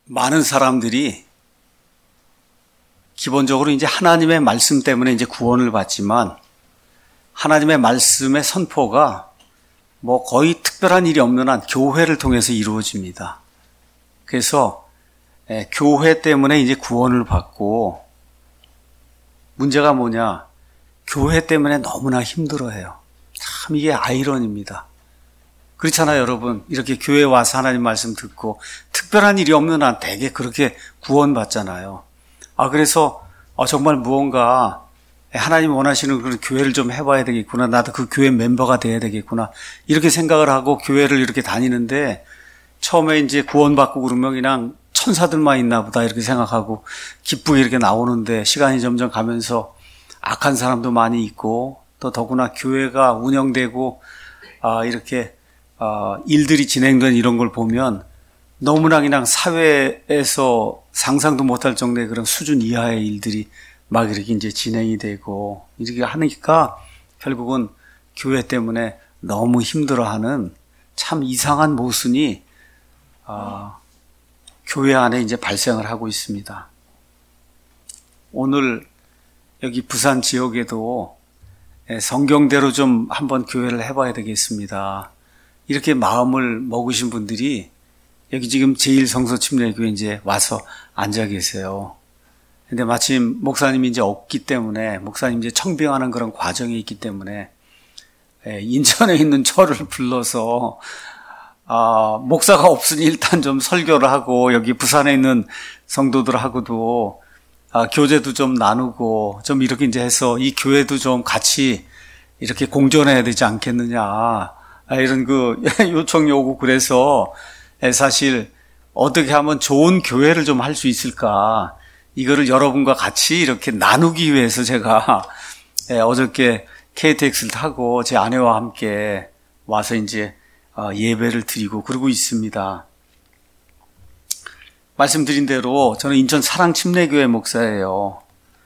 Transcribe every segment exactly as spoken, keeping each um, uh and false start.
많은 사람들이 기본적으로 이제 하나님의 말씀 때문에 이제 구원을 받지만 하나님의 말씀의 선포가 뭐 거의 특별한 일이 없는 한 교회를 통해서 이루어집니다. 그래서 예, 교회 때문에 이제 구원을 받고 문제가 뭐냐? 교회 때문에 너무나 힘들어해요. 참 이게 아이러니입니다. 그렇잖아요, 여러분. 이렇게 교회 와서 하나님 말씀 듣고 특별한 일이 없는 한 되게 그렇게 구원받잖아요. 아, 그래서 아, 정말 무언가 하나님 원하시는 그런 교회를 좀 해봐야 되겠구나. 나도 그 교회 멤버가 돼야 되겠구나. 이렇게 생각을 하고 교회를 이렇게 다니는데 처음에 이제 구원받고 그러면 그냥 천사들만 있나 보다 이렇게 생각하고 기쁘게 이렇게 나오는데 시간이 점점 가면서 악한 사람도 많이 있고 또 더구나 교회가 운영되고 아, 이렇게 아, 일들이 진행된 이런 걸 보면 너무나 그냥 사회에서 상상도 못할 정도의 그런 수준 이하의 일들이 막 이렇게 이제 진행이 되고 이렇게 하니까 결국은 교회 때문에 너무 힘들어하는 참 이상한 모순이 어, 교회 안에 이제 발생을 하고 있습니다. 오늘 여기 부산 지역에도 성경대로 좀 한번 교회를 해봐야 되겠습니다. 이렇게 마음을 먹으신 분들이 여기 지금 제일 성서침례교회 이제 와서 앉아 계세요. 근데 마침 목사님이 이제 없기 때문에, 목사님 이제 청빙하는 그런 과정이 있기 때문에, 인천에 있는 저를 불러서, 아, 목사가 없으니 일단 좀 설교를 하고, 여기 부산에 있는 성도들하고도, 아, 교제도 좀 나누고, 좀 이렇게 이제 해서 이 교회도 좀 같이 이렇게 공존해야 되지 않겠느냐, 아, 이런 그 요청이 오고 그래서 사실 어떻게 하면 좋은 교회를 좀 할 수 있을까, 이거를 여러분과 같이 이렇게 나누기 위해서 제가 어저께 케이티엑스를 타고 제 아내와 함께 와서 이제 예배를 드리고 그러고 있습니다. 말씀드린 대로 저는 인천 사랑침례교회 목사예요.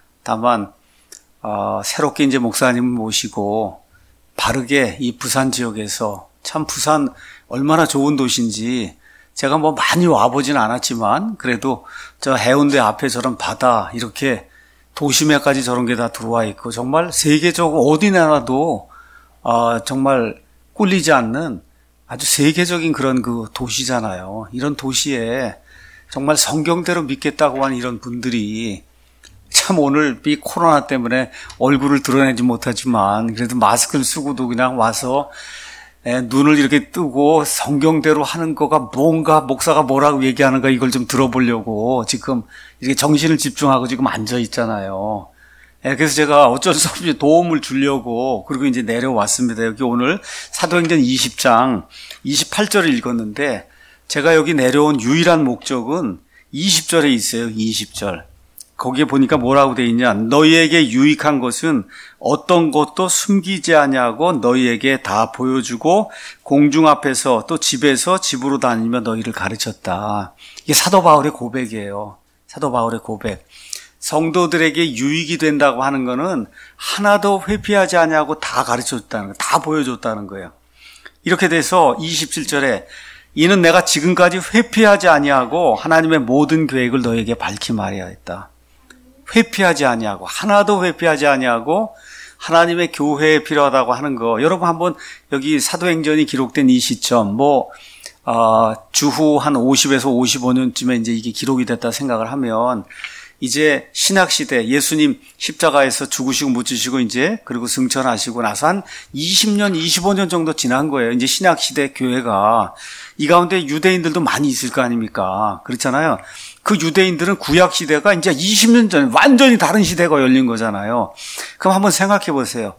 다만 어, 새롭게 이제 목사님을 모시고 바르게 이 부산 지역에서, 참 부산 얼마나 좋은 도시인지 제가 뭐 많이 와보진 않았지만 그래도 저 해운대 앞에 저런 바다 이렇게 도심에까지 저런 게 다 들어와 있고 정말 세계적으로 어디 나라도 어, 정말 꿀리지 않는 아주 세계적인 그런 그 도시잖아요. 이런 도시에 정말 성경대로 믿겠다고 하는 이런 분들이 참 오늘 이 코로나 때문에 얼굴을 드러내지 못하지만 그래도 마스크를 쓰고도 그냥 와서 에, 눈을 이렇게 뜨고 성경대로 하는 거가 뭔가 목사가 뭐라고 얘기하는가 이걸 좀 들어보려고 지금 이렇게 정신을 집중하고 지금 앉아 있잖아요. 에, 그래서 제가 어쩔 수 없이 도움을 주려고 그리고 이제 내려왔습니다. 여기 오늘 사도행전 이십 장 이십팔 절을 읽었는데 제가 여기 내려온 유일한 목적은 이십 절에 있어요. 이십 절. 거기에 보니까 뭐라고 돼 있냐. 너희에게 유익한 것은 어떤 것도 숨기지 아니하고 너희에게 다 보여주고 공중 앞에서 또 집에서 집으로 다니며 너희를 가르쳤다. 이게 사도 바울의 고백이에요. 사도 바울의 고백. 성도들에게 유익이 된다고 하는 거는 하나도 회피하지 아니하고 다 가르쳐줬다는 거예요. 다 보여줬다는 거예요. 이렇게 돼서 이십칠 절에 이는 내가 지금까지 회피하지 아니하고 하나님의 모든 계획을 너에게 밝히 말해야 했다. 회피하지 아니하고, 하나도 회피하지 아니하고 하나님의 교회에 필요하다고 하는 거. 여러분 한번 여기 사도행전이 기록된 이 시점, 뭐 어, 주후 한 오십에서 오십오 년쯤에 이제 이게 기록이 됐다 생각을 하면 이제 신약시대, 예수님 십자가에서 죽으시고 묻히시고 이제 그리고 승천하시고 나서 한 이십 년, 이십오 년 정도 지난 거예요. 이제 신약시대 교회가. 이 가운데 유대인들도 많이 있을 거 아닙니까? 그렇잖아요. 그 유대인들은 구약시대가 이제 이십 년 전에 완전히 다른 시대가 열린 거잖아요. 그럼 한번 생각해 보세요.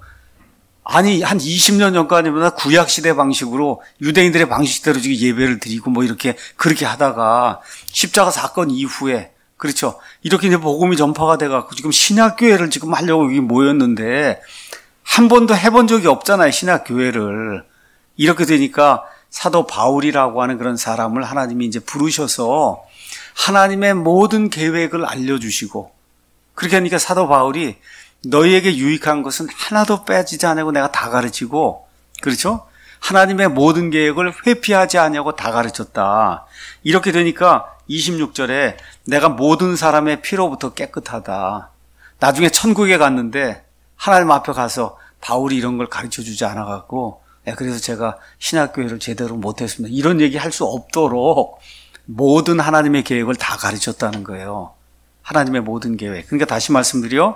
아니, 한 이십 년 전까지보다 구약시대 방식으로 유대인들의 방식대로 지금 예배를 드리고 뭐 이렇게 그렇게 하다가 십자가 사건 이후에, 그렇죠. 이렇게 이제 복음이 전파가 돼갖고 지금 신약교회를 지금 하려고 여기 모였는데 한 번도 해본 적이 없잖아요, 신약교회를. 이렇게 되니까 사도 바울이라고 하는 그런 사람을 하나님이 이제 부르셔서 하나님의 모든 계획을 알려주시고, 그렇게 하니까 사도 바울이 너희에게 유익한 것은 하나도 빼지지 않고 내가 다 가르치고, 그렇죠? 하나님의 모든 계획을 회피하지 않냐고 다 가르쳤다. 이렇게 되니까 이십육 절에 내가 모든 사람의 피로부터 깨끗하다. 나중에 천국에 갔는데 하나님 앞에 가서 바울이 이런 걸 가르쳐주지 않아갖고 그래서 제가 신학교회를 제대로 못했습니다. 이런 얘기 할 수 없도록 모든 하나님의 계획을 다 가르쳤다는 거예요. 하나님의 모든 계획. 그러니까 다시 말씀드려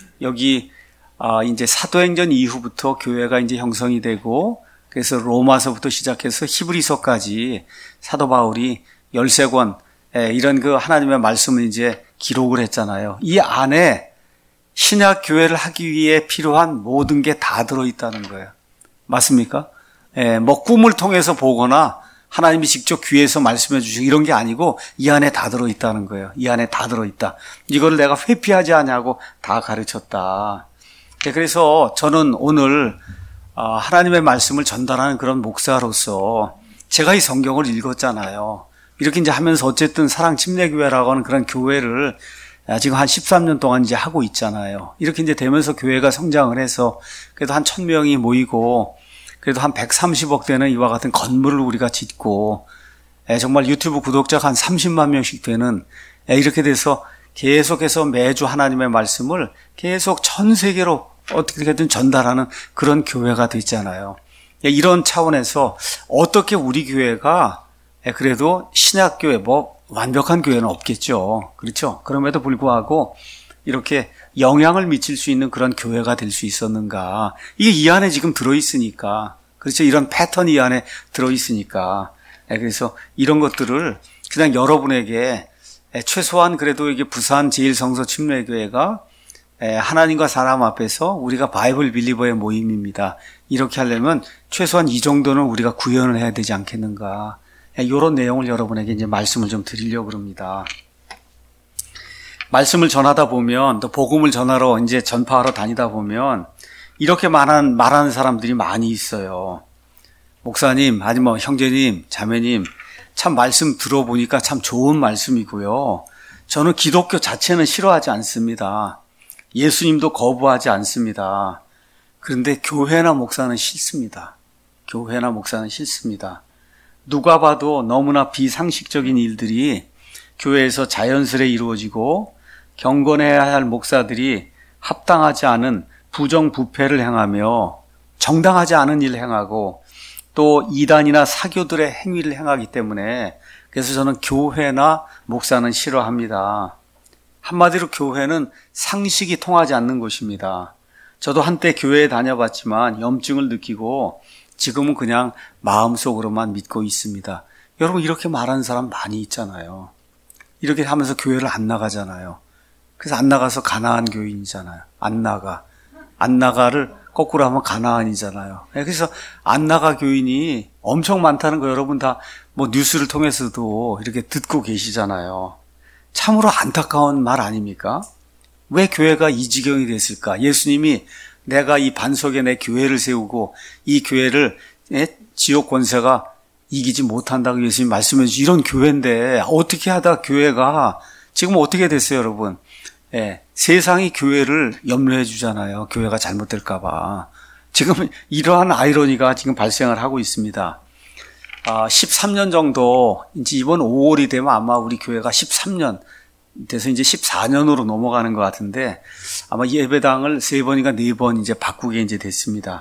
여기 아 이제 사도행전 이후부터 교회가 이제 형성이 되고 그래서 로마서부터 시작해서 히브리서까지 사도 바울이 열세 권 이런 그 하나님의 말씀을 이제 기록을 했잖아요. 이 안에 신약 교회를 하기 위해 필요한 모든 게 다 들어있다는 거예요. 맞습니까? 예, 뭐 꿈을 통해서 보거나 하나님이 직접 귀에서 말씀해 주시고 이런 게 아니고 이 안에 다 들어있다는 거예요. 이 안에 다 들어있다. 이거를 내가 회피하지 않냐고 다 가르쳤다. 예, 그래서 저는 오늘 하나님의 말씀을 전달하는 그런 목사로서 제가 이 성경을 읽었잖아요. 이렇게 이제 하면서 어쨌든 사랑침례교회라고 하는 그런 교회를 지금 한 십삼 년 동안 이제 하고 있잖아요. 이렇게 이제 되면서 교회가 성장을 해서 그래도 한 천 명이 모이고 그래도 한 백삼십억 되는 이와 같은 건물을 우리가 짓고 정말 유튜브 구독자가 한 삼십만 명씩 되는 이렇게 돼서 계속해서 매주 하나님의 말씀을 계속 전 세계로 어떻게든 전달하는 그런 교회가 됐잖아요. 이런 차원에서 어떻게 우리 교회가 그래도 신약교회 뭐 완벽한 교회는 없겠죠. 그렇죠? 그럼에도 불구하고 이렇게 영향을 미칠 수 있는 그런 교회가 될 수 있었는가. 이게 이 안에 지금 들어있으니까. 그렇죠? 이런 패턴이 이 안에 들어있으니까. 그래서 이런 것들을 그냥 여러분에게 최소한 그래도 이게 부산 제일성서 침례교회가 하나님과 사람 앞에서 우리가 바이블 빌리버의 모임입니다. 이렇게 하려면 최소한 이 정도는 우리가 구현을 해야 되지 않겠는가. 이런 내용을 여러분에게 이제 말씀을 좀 드리려고 합니다. 말씀을 전하다 보면 또 복음을 전하러 이제 전파하러 다니다 보면 이렇게 말하는, 말하는 사람들이 많이 있어요. 목사님, 아니 뭐 형제님, 자매님, 참 말씀 들어보니까 참 좋은 말씀이고요. 저는 기독교 자체는 싫어하지 않습니다. 예수님도 거부하지 않습니다. 그런데 교회나 목사는 싫습니다. 교회나 목사는 싫습니다. 누가 봐도 너무나 비상식적인 일들이 교회에서 자연스레 이루어지고 경건해야 할 목사들이 합당하지 않은 부정부패를 행하며 정당하지 않은 일을 행하고 또 이단이나 사교들의 행위를 행하기 때문에 그래서 저는 교회나 목사는 싫어합니다. 한마디로 교회는 상식이 통하지 않는 곳입니다. 저도 한때 교회에 다녀봤지만 염증을 느끼고 지금은 그냥 마음속으로만 믿고 있습니다. 여러분 이렇게 말하는 사람 많이 있잖아요. 이렇게 하면서 교회를 안 나가잖아요. 그래서 안 나가서 가나안 교인이잖아요. 안 나가. 안 나가를 거꾸로 하면 가나안이잖아요. 그래서 안 나가 교인이 엄청 많다는 거 여러분 다 뭐 뉴스를 통해서도 이렇게 듣고 계시잖아요. 참으로 안타까운 말 아닙니까? 왜 교회가 이 지경이 됐을까? 예수님이 내가 이 반석에 내 교회를 세우고 이 교회를 지옥 권세가 이기지 못한다고 예수님이 말씀해 주신 이런 교회인데 어떻게 하다 교회가 지금 어떻게 됐어요, 여러분? 예, 세상이 교회를 염려해 주잖아요. 교회가 잘못될까 봐. 지금 이러한 아이러니가 지금 발생을 하고 있습니다. 아, 십삼 년 정도, 이제 이번 오월이 되면 아마 우리 교회가 십삼 년 돼서 이제 십사 년으로 넘어가는 것 같은데 아마 예배당을 세 번인가 네 번 이제 바꾸게 이제 됐습니다.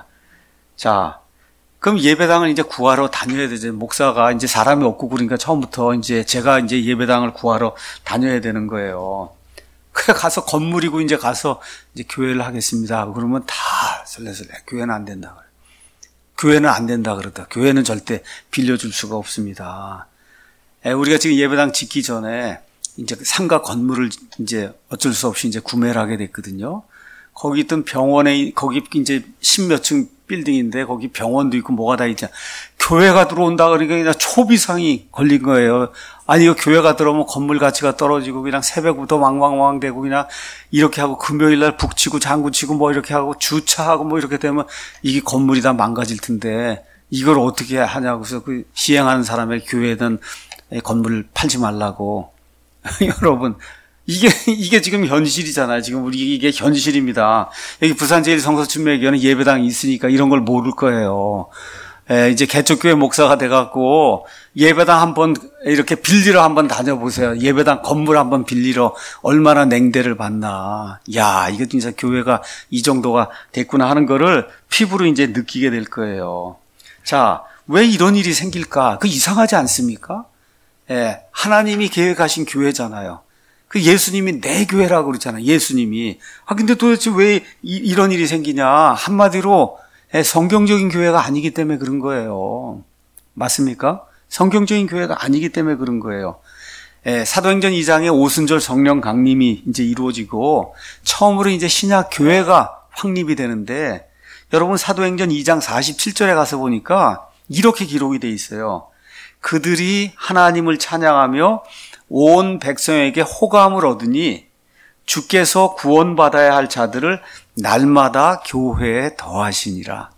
자, 그럼 예배당을 이제 구하러 다녀야 되죠. 목사가 이제 사람이 없고 그러니까 처음부터 이제 제가 이제 예배당을 구하러 다녀야 되는 거예요. 그래 가서 건물이고 이제 가서 이제 교회를 하겠습니다. 그러면 다 설레설레 교회는 안 된다 그래요. 교회는 안 된다 그러다. 교회는 절대 빌려줄 수가 없습니다. 에, 우리가 지금 예배당 짓기 전에 이제 상가 건물을 이제 어쩔 수 없이 이제 구매를 하게 됐거든요. 거기 있던 병원에, 거기 이제 십몇 층 빌딩인데 거기 병원도 있고 뭐가 다 있잖아. 교회가 들어온다 그러니까 그냥 초비상이 걸린 거예요. 아니, 이거 교회가 들어오면 건물 가치가 떨어지고 그냥 새벽부터 왕왕왕 되고 그냥 이렇게 하고 금요일 날 북치고 장구치고 뭐 이렇게 하고 주차하고 뭐 이렇게 되면 이게 건물이 다 망가질 텐데 이걸 어떻게 하냐고 해서 그 시행하는 사람의 교회든 건물을 팔지 말라고. 여러분, 이게, 이게 지금 현실이잖아요. 지금 우리 이게 현실입니다. 여기 부산 제일성서 침례교회는 예배당이 있으니까 이런 걸 모를 거예요. 에, 이제 개척교회 목사가 돼갖고 예배당 한번 이렇게 빌리러 한번 다녀보세요. 예배당 건물 한번 빌리러 얼마나 냉대를 받나. 야, 이거 진짜 교회가 이 정도가 됐구나 하는 거를 피부로 이제 느끼게 될 거예요. 자, 왜 이런 일이 생길까? 그 이상하지 않습니까? 예, 하나님이 계획하신 교회잖아요. 그 예수님이 내 교회라고 그러잖아요. 예수님이. 아, 근데 도대체 왜 이, 이런 일이 생기냐? 한마디로 예, 성경적인 교회가 아니기 때문에 그런 거예요. 맞습니까? 성경적인 교회가 아니기 때문에 그런 거예요. 예, 사도행전 이 장에 오순절 성령 강림이 이제 이루어지고 처음으로 이제 신약 교회가 확립이 되는데 여러분 사도행전 이 장 사십칠 절에 가서 보니까 이렇게 기록이 돼 있어요. 그들이 하나님을 찬양하며 온 백성에게 호감을 얻으니 주께서 구원받아야 할 자들을 날마다 교회에 더하시니라.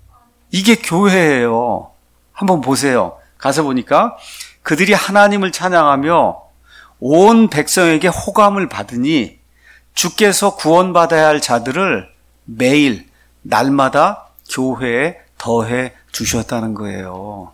이게 교회예요. 한번 보세요. 가서 보니까 그들이 하나님을 찬양하며 온 백성에게 호감을 받으니 주께서 구원받아야 할 자들을 매일 날마다 교회에 더해 주셨다는 거예요.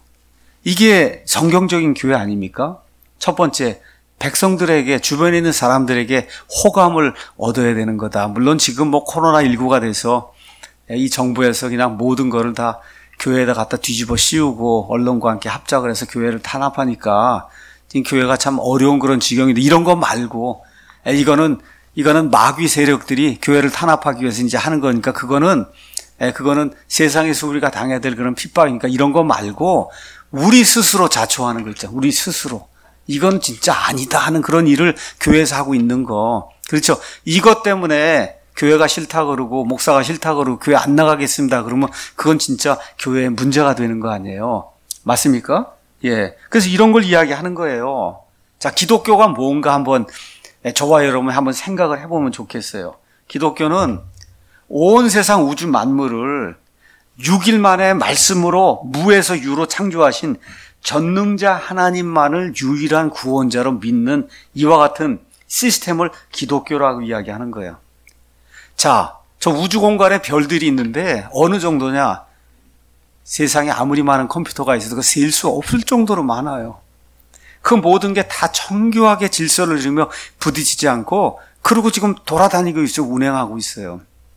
이게 성경적인 교회 아닙니까? 첫 번째, 백성들에게, 주변에 있는 사람들에게 호감을 얻어야 되는 거다. 물론 지금 뭐 코로나십구가 돼서 이 정부에서 그냥 모든 거를 다 교회에다 갖다 뒤집어 씌우고 언론과 함께 합작을 해서 교회를 탄압하니까 지금 교회가 참 어려운 그런 지경인데 이런 거 말고 이거는, 이거는 마귀 세력들이 교회를 탄압하기 위해서 이제 하는 거니까 그거는, 그거는 세상에서 우리가 당해야 될 그런 핍박이니까 이런 거 말고 우리 스스로 자초하는 거 있잖아요. 우리 스스로. 이건 진짜 아니다 하는 그런 일을 교회에서 하고 있는 거. 그렇죠. 이것 때문에 교회가 싫다 그러고 목사가 싫다 그러고 교회 안 나가겠습니다. 그러면 그건 진짜 교회에 문제가 되는 거 아니에요. 맞습니까? 예. 그래서 이런 걸 이야기하는 거예요. 자, 기독교가 뭔가 한번 저와 여러분 한번 생각을 해보면 좋겠어요. 기독교는 온 세상 우주 만물을 육 일 만에 말씀으로 무에서 유로 창조하신 전능자 하나님만을 유일한 구원자로 믿는 이와 같은 시스템을 기독교라고 이야기하는 거예요. 자, 저 우주 공간에 별들이 있는데 어느 정도냐? 세상에 아무리 많은 컴퓨터가 있어도 셀 수 없을 정도로 많아요. 그 모든 게 다 정교하게 질서를 이루며 부딪히지 않고 그러고 지금 돌아다니고 있어요. 운행하고 있어요.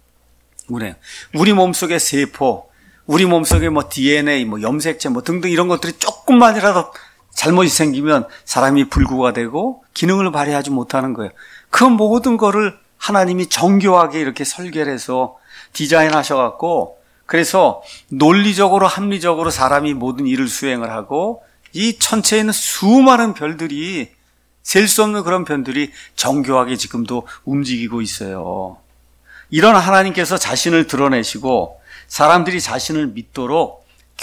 운행. 우리 몸속의 세포, 우리 몸속에 뭐 디엔에이, 뭐 염색체 뭐 등등 이런 것들이 조금만이라도 잘못이 생기면 사람이 불구가 되고 기능을 발휘하지 못하는 거예요. 그 모든 거를 하나님이 정교하게 이렇게 설계를 해서 디자인하셔갖고 그래서 논리적으로 합리적으로 사람이 모든 일을 수행을 하고 이 천체에 있는 수많은 별들이 셀 수 없는 그런 별들이 정교하게 지금도 움직이고 있어요. 이런 하나님께서 자신을 드러내시고 사람들이 자신을 믿도록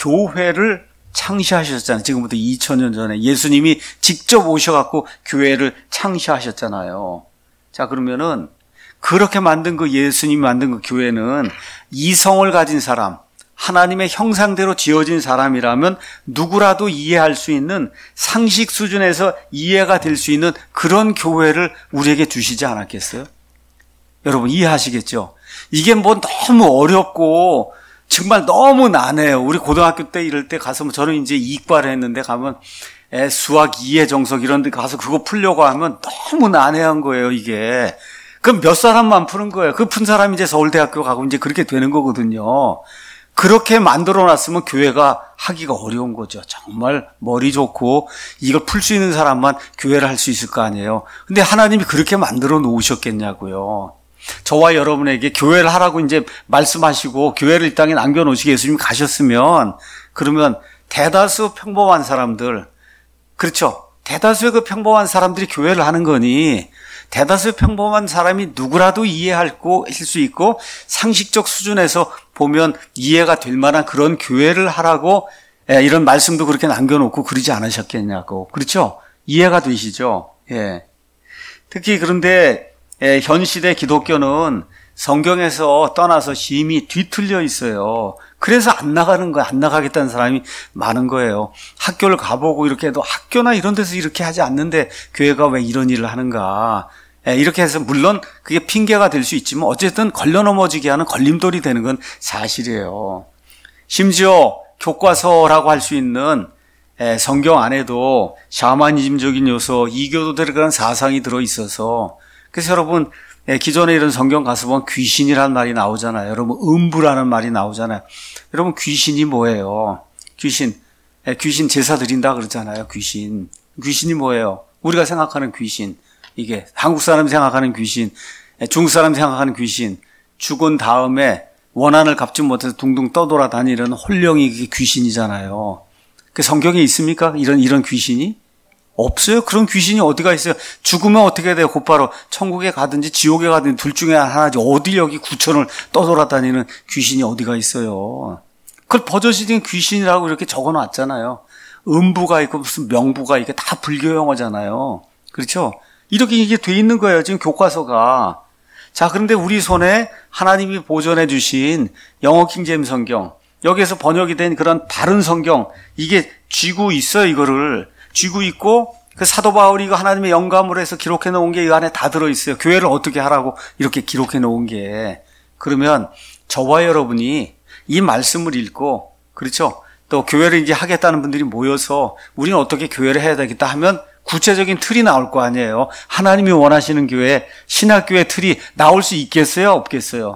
교회를 창시하셨잖아요. 지금부터 이천 년 전에 예수님이 직접 오셔갖고 교회를 창시하셨잖아요. 자, 그러면은 그렇게 만든 그 예수님이 만든 그 교회는 이성을 가진 사람, 하나님의 형상대로 지어진 사람이라면 누구라도 이해할 수 있는 상식 수준에서 이해가 될 수 있는 그런 교회를 우리에게 주시지 않았겠어요? 여러분 이해하시겠죠? 이게 뭐 너무 어렵고 정말 너무 난해요. 우리 고등학교 때 이럴 때 가서 저는 이제 이과를 했는데 가면 에, 수학 이해 정석 이런 데 가서 그거 풀려고 하면 너무 난해한 거예요, 이게. 그럼 몇 사람만 푸는 거예요. 그 푼 사람이 이제 서울대학교 가고 이제 그렇게 되는 거거든요. 그렇게 만들어 놨으면 교회가 하기가 어려운 거죠. 정말 머리 좋고 이걸 풀 수 있는 사람만 교회를 할 수 있을 거 아니에요. 근데 하나님이 그렇게 만들어 놓으셨겠냐고요. 저와 여러분에게 교회를 하라고 이제 말씀하시고 교회를 이 땅에 남겨놓으시고 예수님이 가셨으면 그러면 대다수 평범한 사람들, 그렇죠? 대다수의 그 평범한 사람들이 교회를 하는 거니 대다수의 평범한 사람이 누구라도 이해할 수 있고 상식적 수준에서 보면 이해가 될 만한 그런 교회를 하라고 이런 말씀도 그렇게 남겨놓고 그러지 않으셨겠냐고. 그렇죠? 이해가 되시죠? 예. 특히 그런데 현 시대 기독교는 성경에서 떠나서 심히 뒤틀려 있어요. 그래서 안 나가는 거예요. 안 나가겠다는 사람이 많은 거예요. 학교를 가보고 이렇게 해도 학교나 이런 데서 이렇게 하지 않는데 교회가 왜 이런 일을 하는가. 이렇게 해서 물론 그게 핑계가 될 수 있지만 어쨌든 걸려 넘어지게 하는 걸림돌이 되는 건 사실이에요. 심지어 교과서라고 할 수 있는 성경 안에도 샤머니즘적인 요소, 이교도 들어가는 사상이 들어있어서, 그래서 여러분 기존에 이런 성경 가서 보면 귀신이라는 말이 나오잖아요. 여러분 음부라는 말이 나오잖아요. 여러분 귀신이 뭐예요? 귀신, 귀신 제사 드린다 그러잖아요. 귀신. 귀신이 뭐예요? 우리가 생각하는 귀신, 이게 한국 사람이 생각하는 귀신, 중국 사람이 생각하는 귀신, 죽은 다음에 원한을 갚지 못해서 둥둥 떠돌아다니는 홀령이 그게 귀신이잖아요. 그 성경에 있습니까? 이런 이런 귀신이? 없어요. 그런 귀신이 어디가 있어요? 죽으면 어떻게 돼요? 곧바로 천국에 가든지 지옥에 가든지 둘 중에 하나지. 어디 여기 구천을 떠돌아다니는 귀신이 어디가 있어요? 그걸 버젓이 된 귀신이라고 이렇게 적어놨잖아요. 음부가 있고 무슨 명부가 이게 다 불교 용어잖아요. 그렇죠? 이렇게 이게 돼 있는 거예요. 지금 교과서가. 자, 그런데 우리 손에 하나님이 보존해 주신 영어 킹제임스 성경, 여기에서 번역이 된 그런 다른 성경, 이게 쥐고 있어요. 이거를 쥐고 있고, 그 사도 바울이 이거 하나님의 영감으로 해서 기록해 놓은 게 이 안에 다 들어 있어요. 교회를 어떻게 하라고 이렇게 기록해 놓은 게. 그러면 저와 여러분이 이 말씀을 읽고, 그렇죠? 또 교회를 이제 하겠다는 분들이 모여서 우리는 어떻게 교회를 해야 되겠다 하면 구체적인 틀이 나올 거 아니에요. 하나님이 원하시는 교회, 신학교의 틀이 나올 수 있겠어요? 없겠어요?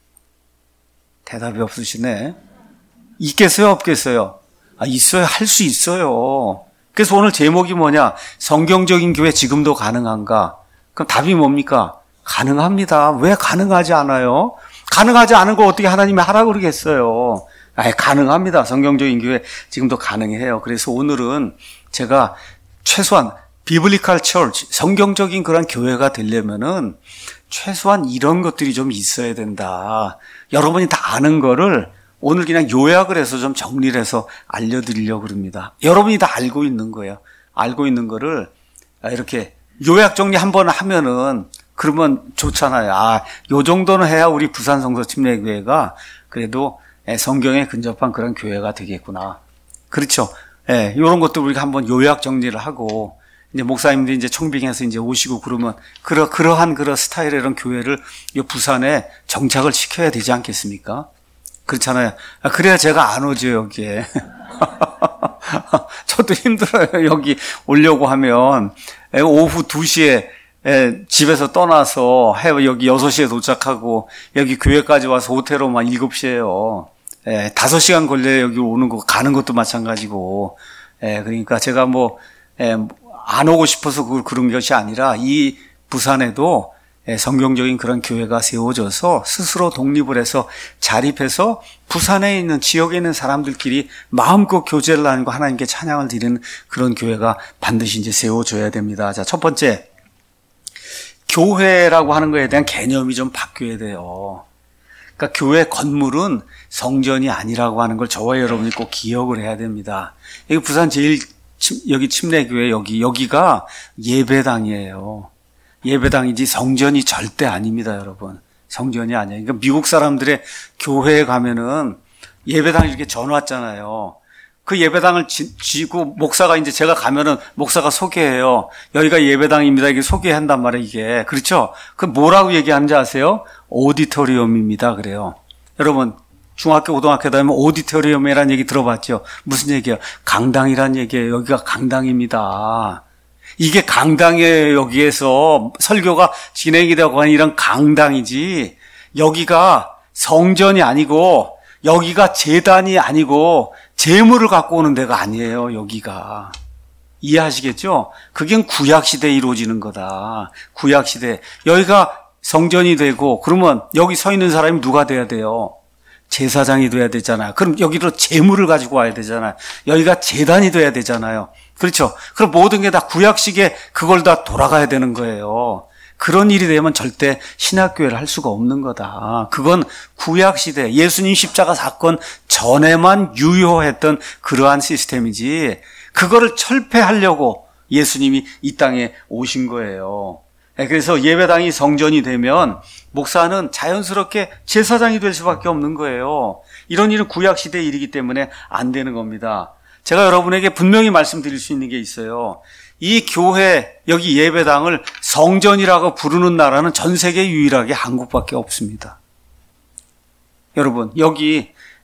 대답이 없으시네. 있겠어요? 없겠어요? 아, 있어요. 할 수 있어요. 그래서 오늘 제목이 뭐냐? 성경적인 교회 지금도 가능한가? 그럼 답이 뭡니까? 가능합니다. 왜 가능하지 않아요? 가능하지 않은 걸 어떻게 하나님이 하라고 그러겠어요? 아, 가능합니다. 성경적인 교회 지금도 가능해요. 그래서 오늘은 제가 최소한 비블리컬 처치, 성경적인 그런 교회가 되려면은 최소한 이런 것들이 좀 있어야 된다. 여러분이 다 아는 거를 오늘 그냥 요약을 해서 좀 정리를 해서 알려드리려고 그럽니다. 여러분이 다 알고 있는 거예요. 알고 있는 거를 이렇게 요약 정리 한번 하면은 그러면 좋잖아요. 아, 요 정도는 해야 우리 부산 성서 침례교회가 그래도 성경에 근접한 그런 교회가 되겠구나. 그렇죠. 예, 이런 것도 우리가 한번 요약 정리를 하고, 이제 목사님들이 이제 청빙해서 이제 오시고 그러면, 그러, 그러한 그런 스타일의 이런 교회를 이 부산에 정착을 시켜야 되지 않겠습니까? 그렇잖아요. 그래야 제가 안 오죠, 여기에. 저도 힘들어요. 여기 오려고 하면, 오후 두 시에 집에서 떠나서 여기 여섯 시에 도착하고, 여기 교회까지 와서 호텔 오면 일곱 시에요. 예, 다섯 시간 걸려요. 여기 오는 거, 가는 것도 마찬가지고. 예, 그러니까 제가 뭐, 예, 안 오고 싶어서 그, 그런 것이 아니라 이 부산에도 예, 성경적인 그런 교회가 세워져서 스스로 독립을 해서 자립해서 부산에 있는 지역에 있는 사람들끼리 마음껏 교제를 나누고 하나님께 찬양을 드리는 그런 교회가 반드시 이제 세워져야 됩니다. 자, 첫 번째. 교회라고 하는 거에 대한 개념이 좀 바뀌어야 돼요. 그러니까 교회 건물은 성전이 아니라고 하는 걸 저와 여러분이 꼭 기억을 해야 됩니다. 여기 부산 제일 침, 여기 침례교회 여기 여기가 예배당이에요. 예배당이지 성전이 절대 아닙니다, 여러분. 성전이 아니에요. 그러니까 미국 사람들의 교회에 가면은 예배당 이렇게 전왔잖아요. 그 예배당을 지, 지고 목사가 이제 제가 가면은 목사가 소개해요. 여기가 예배당입니다. 이게 소개한단 말이에요, 이게. 그렇죠? 그 뭐라고 얘기하는지 아세요? 오디토리움입니다. 그래요. 여러분, 중학교, 고등학교 다니면 오디토리움이라는 얘기 들어봤죠? 무슨 얘기예요? 강당이란 얘기예요. 여기가 강당입니다. 이게 강당에 여기에서 설교가 진행이 되고 하는 이런 강당이지, 여기가 성전이 아니고, 여기가 제단이 아니고, 재물을 갖고 오는 데가 아니에요, 여기가. 이해하시겠죠? 그게 구약시대에 이루어지는 거다. 구약시대. 여기가 성전이 되고, 그러면 여기 서 있는 사람이 누가 돼야 돼요? 제사장이 돼야 되잖아요. 그럼 여기로 재물을 가지고 와야 되잖아요. 여기가 제단이 돼야 되잖아요. 그렇죠? 그럼 모든 게 다 구약식에 그걸 다 돌아가야 되는 거예요. 그런 일이 되면 절대 신학교회를 할 수가 없는 거다. 그건 구약시대, 예수님 십자가 사건 전에만 유효했던 그러한 시스템이지, 그거를 철폐하려고 예수님이 이 땅에 오신 거예요. 그래서 예배당이 성전이 되면 목사는 자연스럽게 제사장이 될 수밖에 없는 거예요. 이런 일은 구약시대의 일이기 때문에 안 되는 겁니다. 제가 여러분에게 분명히 말씀드릴 수 있는 게 있어요. 이 교회, 여기 예배당을 성전이라고 부르는 나라는 전 세계 유일하게 한국밖에 없습니다. 여러분, 여기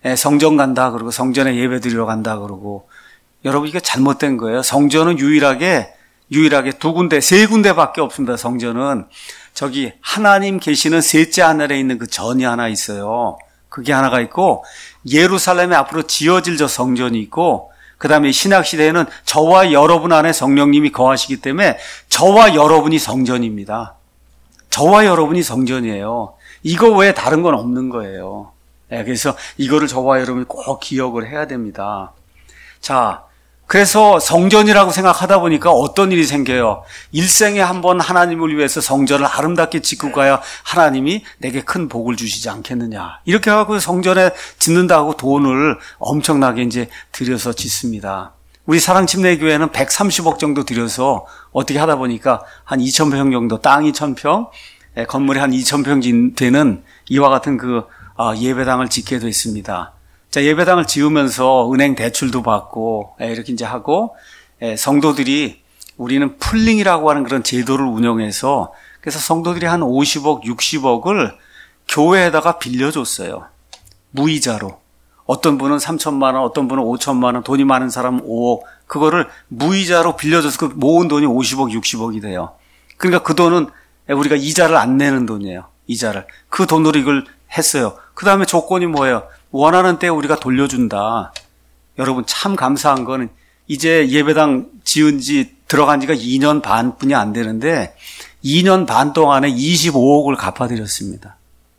예, 성전 간다 그러고 성전에 예배 드리러 간다 그러고 여러분 이게 잘못된 거예요. 성전은 유일하게 유일하게 두 군데, 세 군데밖에 없습니다. 성전은 저기 하나님 계시는 셋째 하늘에 있는 그 전이 하나 있어요. 그게 하나가 있고 예루살렘에 앞으로 지어질 저 성전이 있고 그 다음에 신약시대에는 저와 여러분 안에 성령님이 거하시기 때문에 저와 여러분이 성전입니다. 저와 여러분이 성전이에요. 이거 외에 다른 건 없는 거예요. 네, 그래서 이거를 저와 여러분이 꼭 기억을 해야 됩니다. 자, 그래서 성전이라고 생각하다 보니까 어떤 일이 생겨요? 일생에 한번 하나님을 위해서 성전을 아름답게 짓고 가야 하나님이 내게 큰 복을 주시지 않겠느냐. 이렇게 하고 성전에 짓는다고 돈을 엄청나게 이제 들여서 짓습니다. 우리 사랑침례교회는 백삼십억 정도 들여서 어떻게 하다 보니까 한 이천 평 정도, 땅이 천 평, 건물이 한 이천 평 되는 이와 같은 그 예배당을 짓게 됐습니다. 자, 예배당을 지으면서 은행 대출도 받고, 이렇게 이제 하고, 성도들이 우리는 풀링이라고 하는 그런 제도를 운영해서, 그래서 성도들이 한 오십억, 육십억을 교회에다가 빌려줬어요. 무이자로. 어떤 분은 삼천만 원, 어떤 분은 오천만 원, 돈이 많은 사람은 오억, 그거를 무이자로 빌려줘서 그 모은 돈이 오십억, 육십억이 돼요. 그러니까 그 돈은 우리가 이자를 안 내는 돈이에요. 이자를. 그 돈으로 이걸 했어요. 그 다음에 조건이 뭐예요? 원하는 때 우리가 돌려준다. 여러분 참 감사한 거는 이제 예배당 지은 지 들어간 지가 이 년 반뿐이 안 되는데 이 년 반 동안에 이십오억을 갚아드렸습니다.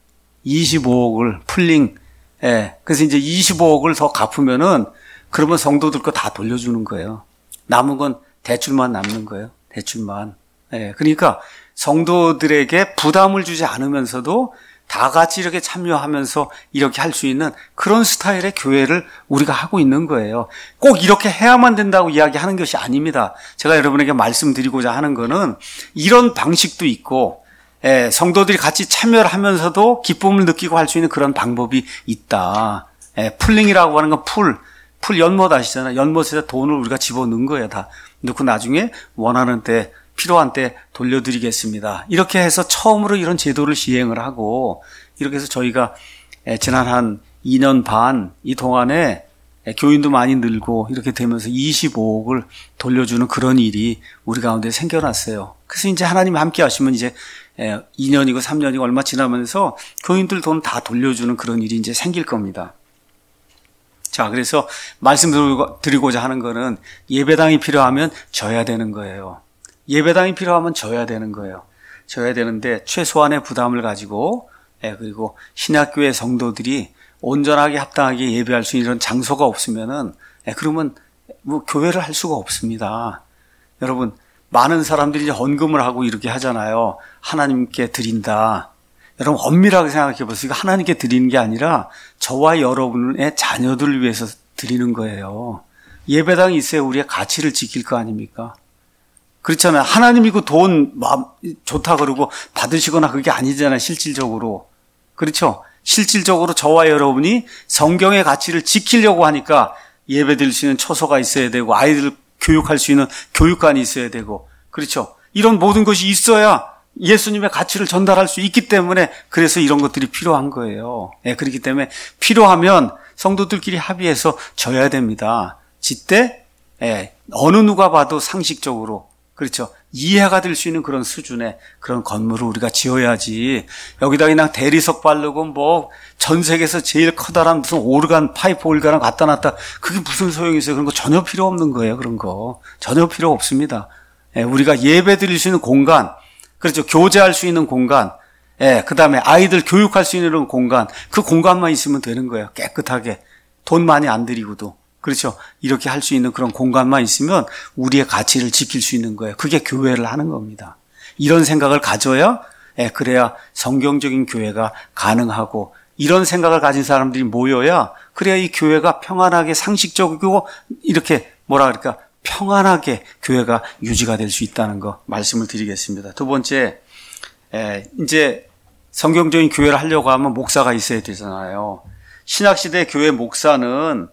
이십오억을 풀링. 예. 그래서 이제 이십오억을 더 갚으면은 그러면 성도들 거 다 돌려주는 거예요. 남은 건 대출만 남는 거예요. 대출만. 예. 그러니까 성도들에게 부담을 주지 않으면서도 다 같이 이렇게 참여하면서 이렇게 할 수 있는 그런 스타일의 교회를 우리가 하고 있는 거예요. 꼭 이렇게 해야만 된다고 이야기하는 것이 아닙니다. 제가 여러분에게 말씀드리고자 하는 거는 이런 방식도 있고 예, 성도들이 같이 참여를 하면서도 기쁨을 느끼고 할 수 있는 그런 방법이 있다. 예, 풀링이라고 하는 건 풀, 풀 연못 아시잖아요. 연못에다 돈을 우리가 집어넣은 거예요. 다 넣고 나중에 원하는 때 필요한 때 돌려드리겠습니다. 이렇게 해서 처음으로 이런 제도를 시행을 하고 이렇게 해서 저희가 지난 한 이 년 반 이 동안에 교인도 많이 늘고 이렇게 되면서 이십오억을 돌려주는 그런 일이 우리 가운데 생겨났어요. 그래서 이제 하나님 함께 하시면 이제 이 년이고 삼 년이고 얼마 지나면서 교인들 돈 다 돌려주는 그런 일이 이제 생길 겁니다. 자, 그래서 말씀드리고자 하는 거는 예배당이 필요하면 져야 되는 거예요. 예배당이 필요하면 져야 되는 거예요. 져야 되는데 최소한의 부담을 가지고 예, 그리고 신약교회 성도들이 온전하게 합당하게 예배할 수 있는 이런 장소가 없으면은 예, 그러면 뭐 교회를 할 수가 없습니다. 여러분 많은 사람들이 헌금을 하고 이렇게 하잖아요. 하나님께 드린다. 여러분 엄밀하게 생각해 보세요. 이거 하나님께 드리는 게 아니라 저와 여러분의 자녀들을 위해서 드리는 거예요. 예배당이 있어야 우리의 가치를 지킬 거 아닙니까? 그렇잖아요. 하나님이 그 돈 좋다 그러고 받으시거나 그게 아니잖아요. 실질적으로. 그렇죠? 실질적으로 저와 여러분이 성경의 가치를 지키려고 하니까 예배 드릴 수 있는 처소가 있어야 되고 아이들 교육할 수 있는 교육관이 있어야 되고 그렇죠? 이런 모든 것이 있어야 예수님의 가치를 전달할 수 있기 때문에 그래서 이런 것들이 필요한 거예요. 예, 그렇기 때문에 필요하면 성도들끼리 합의해서 져야 됩니다. 짓때 예, 어느 누가 봐도 상식적으로 그렇죠. 이해가 될 수 있는 그런 수준의 그런 건물을 우리가 지어야지. 여기다 그냥 대리석 바르고 뭐 전 세계에서 제일 커다란 무슨 오르간, 파이프 오르간을 갖다 놨다. 그게 무슨 소용이 있어요. 그런 거 전혀 필요 없는 거예요. 그런 거. 전혀 필요 없습니다. 예, 우리가 예배 드릴 수 있는 공간, 그렇죠. 교제할 수 있는 공간, 예, 그 다음에 아이들 교육할 수 있는 공간, 그 공간만 있으면 되는 거예요. 깨끗하게. 돈 많이 안 들이고도. 그렇죠. 이렇게 할 수 있는 그런 공간만 있으면 우리의 가치를 지킬 수 있는 거예요. 그게 교회를 하는 겁니다. 이런 생각을 가져야, 예, 그래야 성경적인 교회가 가능하고, 이런 생각을 가진 사람들이 모여야, 그래야 이 교회가 평안하게 상식적이고, 이렇게 뭐라 그럴까, 평안하게 교회가 유지가 될 수 있다는 거 말씀을 드리겠습니다. 두 번째, 예, 이제 성경적인 교회를 하려고 하면 목사가 있어야 되잖아요. 신약시대 교회 목사는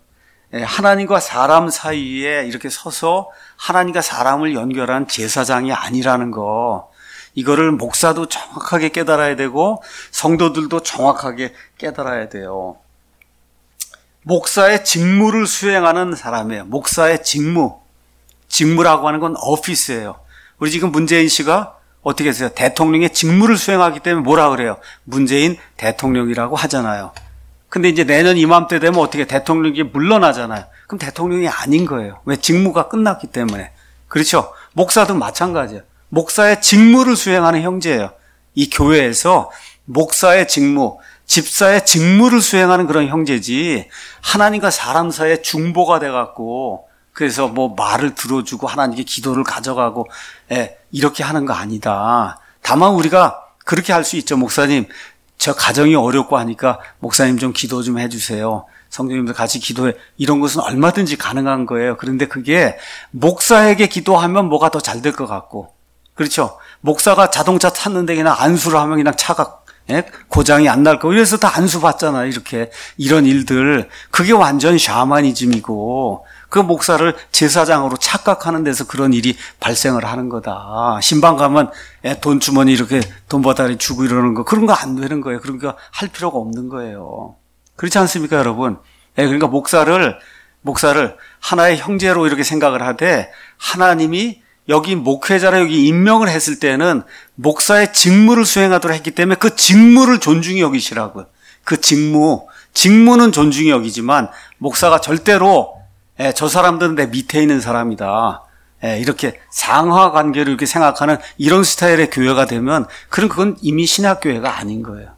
하나님과 사람 사이에 이렇게 서서 하나님과 사람을 연결한 제사장이 아니라는 거, 이거를 목사도 정확하게 깨달아야 되고 성도들도 정확하게 깨달아야 돼요. 목사의 직무를 수행하는 사람이에요. 목사의 직무. 직무라고 하는 건 오피스예요. 우리 지금 문재인 씨가 어떻게 했어요? 대통령의 직무를 수행하기 때문에 뭐라 그래요? 문재인 대통령이라고 하잖아요. 근데 이제 내년 이맘때 되면 어떻게 대통령이 물러나잖아요. 그럼 대통령이 아닌 거예요. 왜? 직무가 끝났기 때문에. 그렇죠? 목사도 마찬가지예요. 목사의 직무를 수행하는 형제예요. 이 교회에서 목사의 직무, 집사의 직무를 수행하는 그런 형제지, 하나님과 사람 사이의 중보가 돼갖고 그래서 뭐 말을 들어주고 하나님께 기도를 가져가고 예, 이렇게 하는 거 아니다. 다만 우리가 그렇게 할 수 있죠. 목사님, 저 가정이 어렵고 하니까 목사님 좀 기도 좀 해주세요. 성도님들 같이 기도해. 이런 것은 얼마든지 가능한 거예요. 그런데 그게 목사에게 기도하면 뭐가 더 잘 될 것 같고, 그렇죠? 목사가 자동차 탔는데 그냥 안수를 하면 그냥 차가 예? 고장이 안 날 거. 이래서 다 안수 받잖아요. 이렇게 이런 일들, 그게 완전 샤머니즘이고, 그 목사를 제사장으로 착각하는 데서 그런 일이 발생을 하는 거다. 신방 가면 돈 주머니 이렇게 돈 버다리 주고 이러는 거, 그런 거 안 되는 거예요. 그러니까 할 필요가 없는 거예요. 그렇지 않습니까, 여러분? 그러니까 목사를 목사를 하나의 형제로 이렇게 생각을 하되, 하나님이 여기 목회자라 여기 임명을 했을 때는 목사의 직무를 수행하도록 했기 때문에 그 직무를 존중히 여기시라고요. 그 직무, 직무는 존중히 여기지만 목사가 절대로 예, 저 사람들은 내 밑에 있는 사람이다. 예, 이렇게 상하 관계를 이렇게 생각하는 이런 스타일의 교회가 되면, 그럼 그건 이미 신학교회가 아닌 거예요.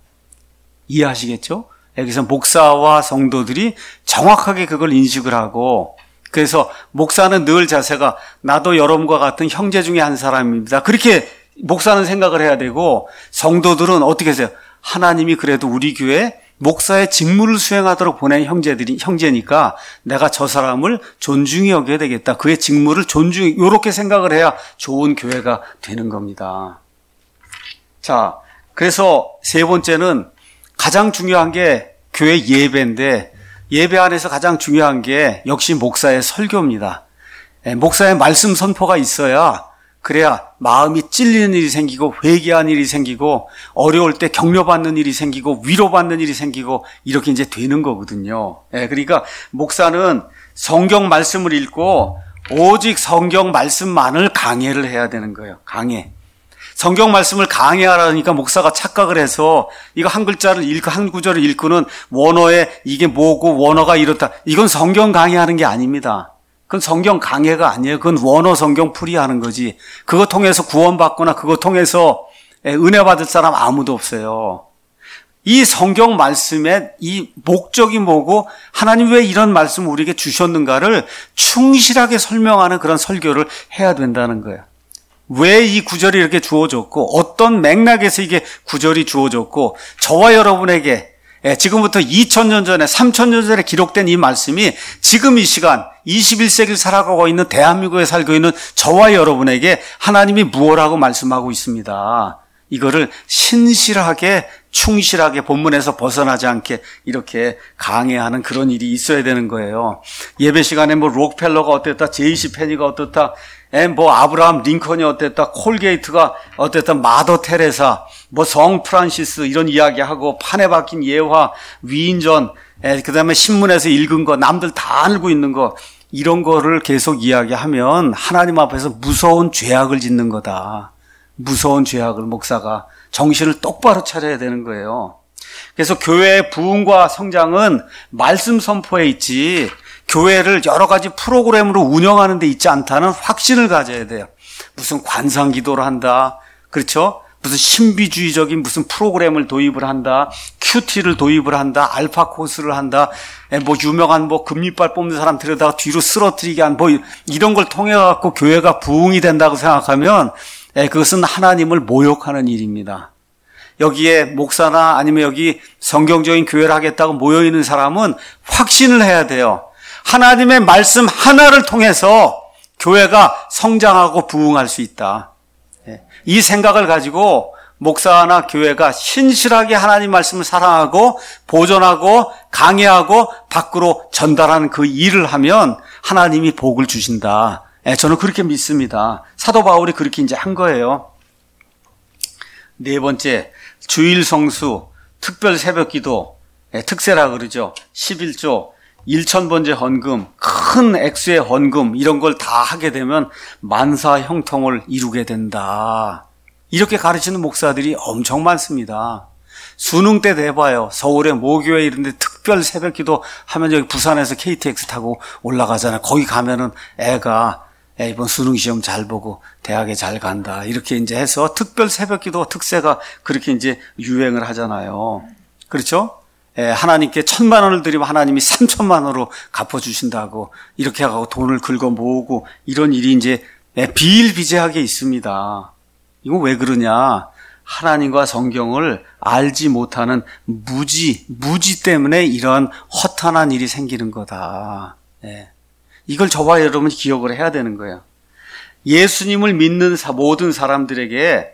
이해하시겠죠? 예, 그래서 목사와 성도들이 정확하게 그걸 인식을 하고, 그래서 목사는 늘 자세가 나도 여러분과 같은 형제 중에 한 사람입니다. 그렇게 목사는 생각을 해야 되고, 성도들은 어떻게 하세요? 하나님이 그래도 우리 교회에 목사의 직무를 수행하도록 보낸 형제들이, 형제니까 내가 저 사람을 존중히 여겨야 되겠다. 그의 직무를 존중히, 이렇게 생각을 해야 좋은 교회가 되는 겁니다. 자, 그래서 세 번째는 가장 중요한 게 교회 예배인데, 예배 안에서 가장 중요한 게 역시 목사의 설교입니다. 목사의 말씀 선포가 있어야, 그래야 마음이 찔리는 일이 생기고 회개하는 일이 생기고 어려울 때 격려받는 일이 생기고 위로받는 일이 생기고 이렇게 이제 되는 거거든요. 예, 그러니까 목사는 성경 말씀을 읽고 오직 성경 말씀만을 강해를 해야 되는 거예요. 강해. 성경 말씀을 강해하라니까 목사가 착각을 해서 이거 한 글자를 읽고 한 구절을 읽고는 원어에 이게 뭐고 원어가 이렇다. 이건 성경 강해하는 게 아닙니다. 그건 성경 강해가 아니에요. 그건 원어 성경 풀이하는 거지. 그거 통해서 구원받거나 그거 통해서 은혜 받을 사람 아무도 없어요. 이 성경 말씀의 이 목적이 뭐고 하나님 왜 이런 말씀을 우리에게 주셨는가를 충실하게 설명하는 그런 설교를 해야 된다는 거예요. 왜 이 구절이 이렇게 주어졌고 어떤 맥락에서 이게 구절이 주어졌고 저와 여러분에게 지금부터 이천 년 전에 삼천 년 전에 기록된 이 말씀이 지금 이 시간 이십일 세기를 살아가고 있는 대한민국에 살고 있는 저와 여러분에게 하나님이 무엇라고 말씀하고 있습니다. 이거를 신실하게 충실하게 본문에서 벗어나지 않게 이렇게 강해하는 그런 일이 있어야 되는 거예요. 예배 시간에 뭐 록펠러가 어땠다, 제이씨 페니가 어떻다, 뭐 아브라함 링컨이 어땠다, 콜게이트가 어땠다, 마더 테레사, 뭐 성 프란시스 이런 이야기하고 판에 박힌 예화, 위인전, 그 다음에 신문에서 읽은 거, 남들 다 알고 있는 거, 이런 거를 계속 이야기하면 하나님 앞에서 무서운 죄악을 짓는 거다. 무서운 죄악을 목사가 정신을 똑바로 차려야 되는 거예요. 그래서 교회의 부흥과 성장은 말씀 선포에 있지 교회를 여러 가지 프로그램으로 운영하는 데 있지 않다는 확신을 가져야 돼요. 무슨 관상 기도를 한다. 그렇죠? 무슨 신비주의적인 무슨 프로그램을 도입을 한다. 큐티를 도입을 한다. 알파 코스를 한다. 뭐 유명한 뭐 금리빨 뽑는 사람 들여다가 뒤로 쓰러뜨리게 한 뭐 이런 걸 통해 갖고 교회가 부흥이 된다고 생각하면 그것은 하나님을 모욕하는 일입니다. 여기에 목사나 아니면 여기 성경적인 교회를 하겠다고 모여있는 사람은 확신을 해야 돼요. 하나님의 말씀 하나를 통해서 교회가 성장하고 부흥할 수 있다. 이 생각을 가지고 목사나 교회가 신실하게 하나님 말씀을 사랑하고 보존하고 강해하고 밖으로 전달하는 그 일을 하면 하나님이 복을 주신다. 저는 그렇게 믿습니다. 사도 바울이 그렇게 이제 한 거예요. 네 번째, 주일 성수, 특별 새벽 기도, 특세라 그러죠. 십일조, 일천번째 헌금, 큰 액수의 헌금 이런 걸 다 하게 되면 만사 형통을 이루게 된다. 이렇게 가르치는 목사들이 엄청 많습니다. 수능 때 돼봐요. 서울의 모교회 이런 데 특별 새벽기도 하면 여기 부산에서 케이티엑스 타고 올라가잖아요. 거기 가면은 애가 애 이번 수능 시험 잘 보고 대학에 잘 간다. 이렇게 이제 해서 특별 새벽기도 특세가 그렇게 이제 유행을 하잖아요. 그렇죠? 예, 하나님께 천만 원을 드리면 하나님이 삼천만 원으로 갚아주신다고 이렇게 하고 돈을 긁어 모으고 이런 일이 이제 비일비재하게 있습니다. 이거 왜 그러냐? 하나님과 성경을 알지 못하는 무지, 무지 때문에 이런 허탄한 일이 생기는 거다. 예. 이걸 저와 여러분이 기억을 해야 되는 거예요. 예수님을 믿는 모든 사람들에게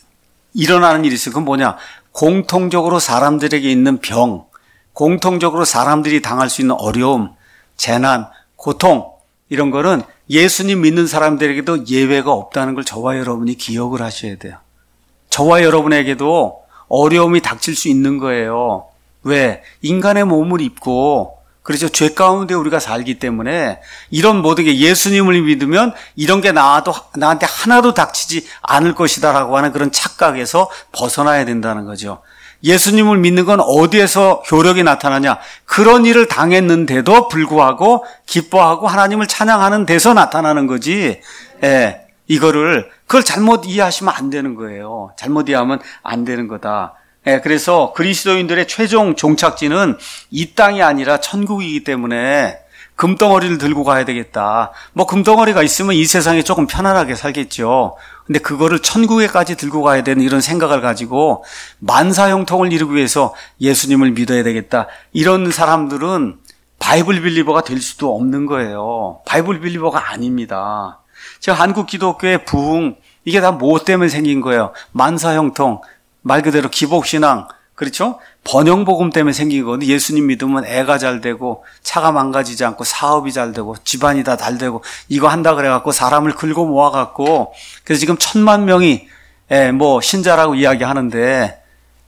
일어나는 일이 있어요. 그건 뭐냐? 공통적으로 사람들에게 있는 병, 공통적으로 사람들이 당할 수 있는 어려움, 재난, 고통 이런 거는 예수님 믿는 사람들에게도 예외가 없다는 걸 저와 여러분이 기억을 하셔야 돼요. 저와 여러분에게도 어려움이 닥칠 수 있는 거예요. 왜? 인간의 몸을 입고 그렇죠. 죄 가운데 우리가 살기 때문에 이런 모든 게 예수님을 믿으면 이런 게 나도, 나한테 하나도 닥치지 않을 것이다라고 하는 그런 착각에서 벗어나야 된다는 거죠. 예수님을 믿는 건 어디에서 효력이 나타나냐? 그런 일을 당했는데도 불구하고 기뻐하고 하나님을 찬양하는 데서 나타나는 거지. 예, 이거를 그걸 잘못 이해하시면 안 되는 거예요. 잘못 이해하면 안 되는 거다. 예, 그래서 그리스도인들의 최종 종착지는 이 땅이 아니라 천국이기 때문에 금덩어리를 들고 가야 되겠다. 뭐 금덩어리가 있으면 이 세상에 조금 편안하게 살겠죠. 근데 그거를 천국에까지 들고 가야 되는 이런 생각을 가지고 만사 형통을 이루기 위해서 예수님을 믿어야 되겠다. 이런 사람들은 바이블 빌리버가 될 수도 없는 거예요. 바이블 빌리버가 아닙니다. 제가 한국 기독교의 부흥, 이게 다 뭐 때문에 생긴 거예요? 만사 형통, 말 그대로 기복신앙, 그렇죠? 번영복음 때문에 생긴 거거든요. 예수님 믿으면 애가 잘 되고 차가 망가지지 않고 사업이 잘 되고 집안이 다 잘 되고 이거 한다 그래갖고 사람을 긁어 모아갖고 그래서 지금 천만 명이 뭐 신자라고 이야기하는데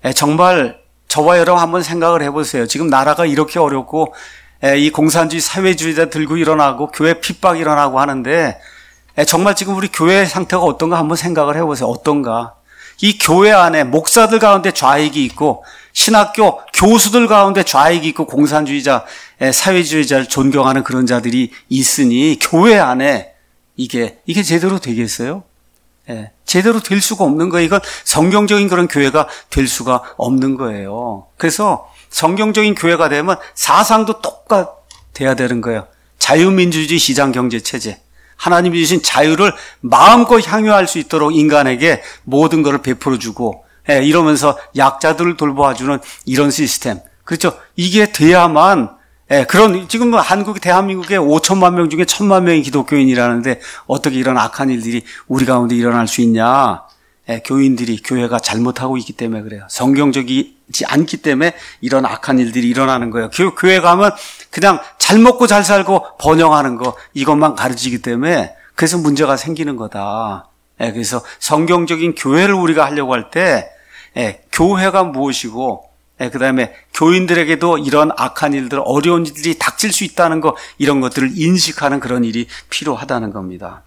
정말 저와 여러분 한번 생각을 해보세요. 지금 나라가 이렇게 어렵고 이 공산주의 사회주의자 들고 일어나고 교회 핍박 일어나고 하는데 정말 지금 우리 교회 상태가 어떤가 한번 생각을 해보세요. 어떤가? 이 교회 안에 목사들 가운데 좌익이 있고 신학교 교수들 가운데 좌익이 있고 공산주의자, 사회주의자를 존경하는 그런 자들이 있으니 교회 안에 이게 이게 제대로 되겠어요? 예, 제대로 될 수가 없는 거예요. 이건 성경적인 그런 교회가 될 수가 없는 거예요. 그래서 성경적인 교회가 되면 사상도 똑같아야 되는 거예요. 자유민주주의 시장경제체제. 하나님이 주신 자유를 마음껏 향유할 수 있도록 인간에게 모든 것을 베풀어주고 예, 이러면서 약자들을 돌보아주는 이런 시스템. 그렇죠? 이게 돼야만 예, 그런 지금 한국 대한민국에 오천만 명 중에 천만 명이 기독교인이라는데 어떻게 이런 악한 일들이 우리 가운데 일어날 수 있냐? 예, 교인들이 교회가 잘못하고 있기 때문에 그래요. 성경적이지 않기 때문에 이런 악한 일들이 일어나는 거예요. 교, 교회 가면 그냥 잘 먹고 잘 살고 번영하는 거 이것만 가르치기 때문에 그래서 문제가 생기는 거다. 예, 그래서 성경적인 교회를 우리가 하려고 할 때 예, 교회가 무엇이고 예, 그다음에 교인들에게도 이런 악한 일들, 어려운 일들이 닥칠 수 있다는 거 이런 것들을 인식하는 그런 일이 필요하다는 겁니다.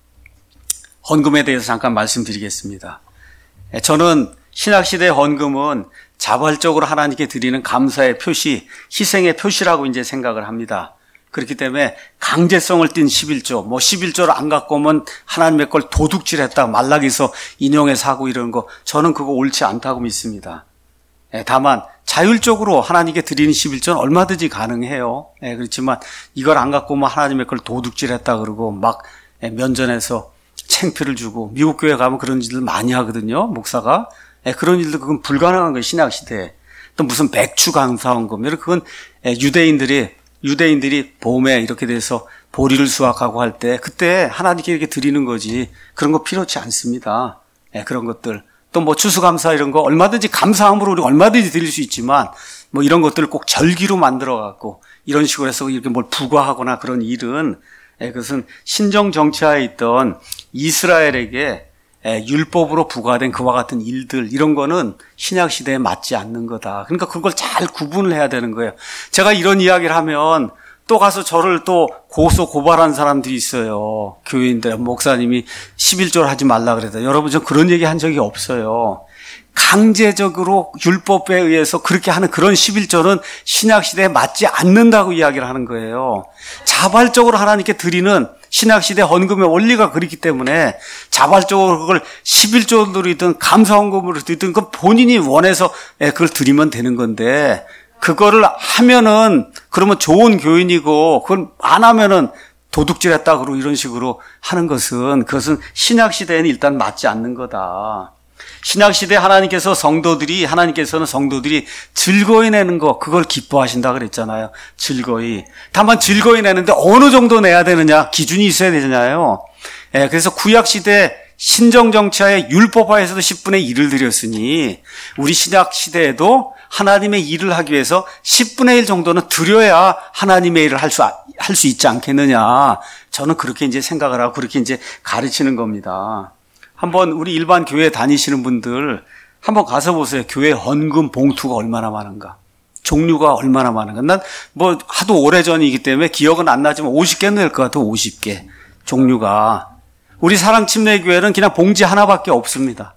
헌금에 대해서 잠깐 말씀드리겠습니다. 예, 저는 신학시대의 헌금은 자발적으로 하나님께 드리는 감사의 표시, 희생의 표시라고 이제 생각을 합니다. 그렇기 때문에 강제성을 띤 십일조, 뭐 십일조를 안 갖고 오면 하나님의 걸 도둑질했다, 말라기서 인용해서 하고 이런 거 저는 그거 옳지 않다고 믿습니다. 예, 다만 자율적으로 하나님께 드리는 십일조는 얼마든지 가능해요. 예, 그렇지만 이걸 안 갖고 오면 하나님의 걸 도둑질했다 그러고 막 예, 면전에서 창피를 주고 미국 교회 가면 그런 일들 많이 하거든요. 목사가. 예, 그런 일도 그건 불가능한 거예요. 신학시대에. 또 무슨 맥주 강사원금 그건 예, 유대인들이 유대인들이 봄에 이렇게 돼서 보리를 수확하고 할 때 그때 하나님께 이렇게 드리는 거지 그런 거 필요치 않습니다. 예, 그런 것들. 또 뭐 추수감사 이런 거 얼마든지 감사함으로 우리 얼마든지 드릴 수 있지만 뭐 이런 것들을 꼭 절기로 만들어 갖고 이런 식으로 해서 이렇게 뭘 부과하거나 그런 일은 예, 그것은 신정 정치하에 있던 이스라엘에게 율법으로 부과된 그와 같은 일들, 이런 거는 신약 시대에 맞지 않는 거다. 그러니까 그걸 잘 구분을 해야 되는 거예요. 제가 이런 이야기를 하면 또 가서 저를 또 고소 고발한 사람들이 있어요. 교인들, 목사님이 십일조를 하지 말라 그래서. 여러분, 전 그런 얘기 한 적이 없어요. 강제적으로 율법에 의해서 그렇게 하는 그런 십일조는 신약시대에 맞지 않는다고 이야기를 하는 거예요. 자발적으로 하나님께 드리는 신약시대 헌금의 원리가 그렇기 때문에 자발적으로 그걸 십일조로 드리든 감사헌금으로 드리든 그 본인이 원해서 그걸 드리면 되는 건데, 그거를 하면은 그러면 좋은 교인이고 그걸 안 하면은 도둑질했다 그러고 이런 식으로 하는 것은, 그것은 신약시대에는 일단 맞지 않는 거다. 신약시대 하나님께서 성도들이, 하나님께서는 성도들이 즐거이 내는 거, 그걸 기뻐하신다 그랬잖아요. 즐거이. 다만 즐거이 내는데 어느 정도 내야 되느냐, 기준이 있어야 되잖아요. 예, 그래서 구약시대 신정정치하에 율법화에서도 십분의 일을 드렸으니 우리 신약시대에도 하나님의 일을 하기 위해서 십분의 일 정도는 드려야 하나님의 일을 할 수, 할 수 있지 않겠느냐. 저는 그렇게 이제 생각을 하고 그렇게 이제 가르치는 겁니다. 한번 우리 일반 교회 다니시는 분들 한번 가서 보세요. 교회 헌금 봉투가 얼마나 많은가, 종류가 얼마나 많은가. 난 뭐 하도 오래전이기 때문에 기억은 안 나지만 오십 개는 될 것 같아요. 오십 개 종류가. 우리 사랑침례교회는 그냥 봉지 하나밖에 없습니다.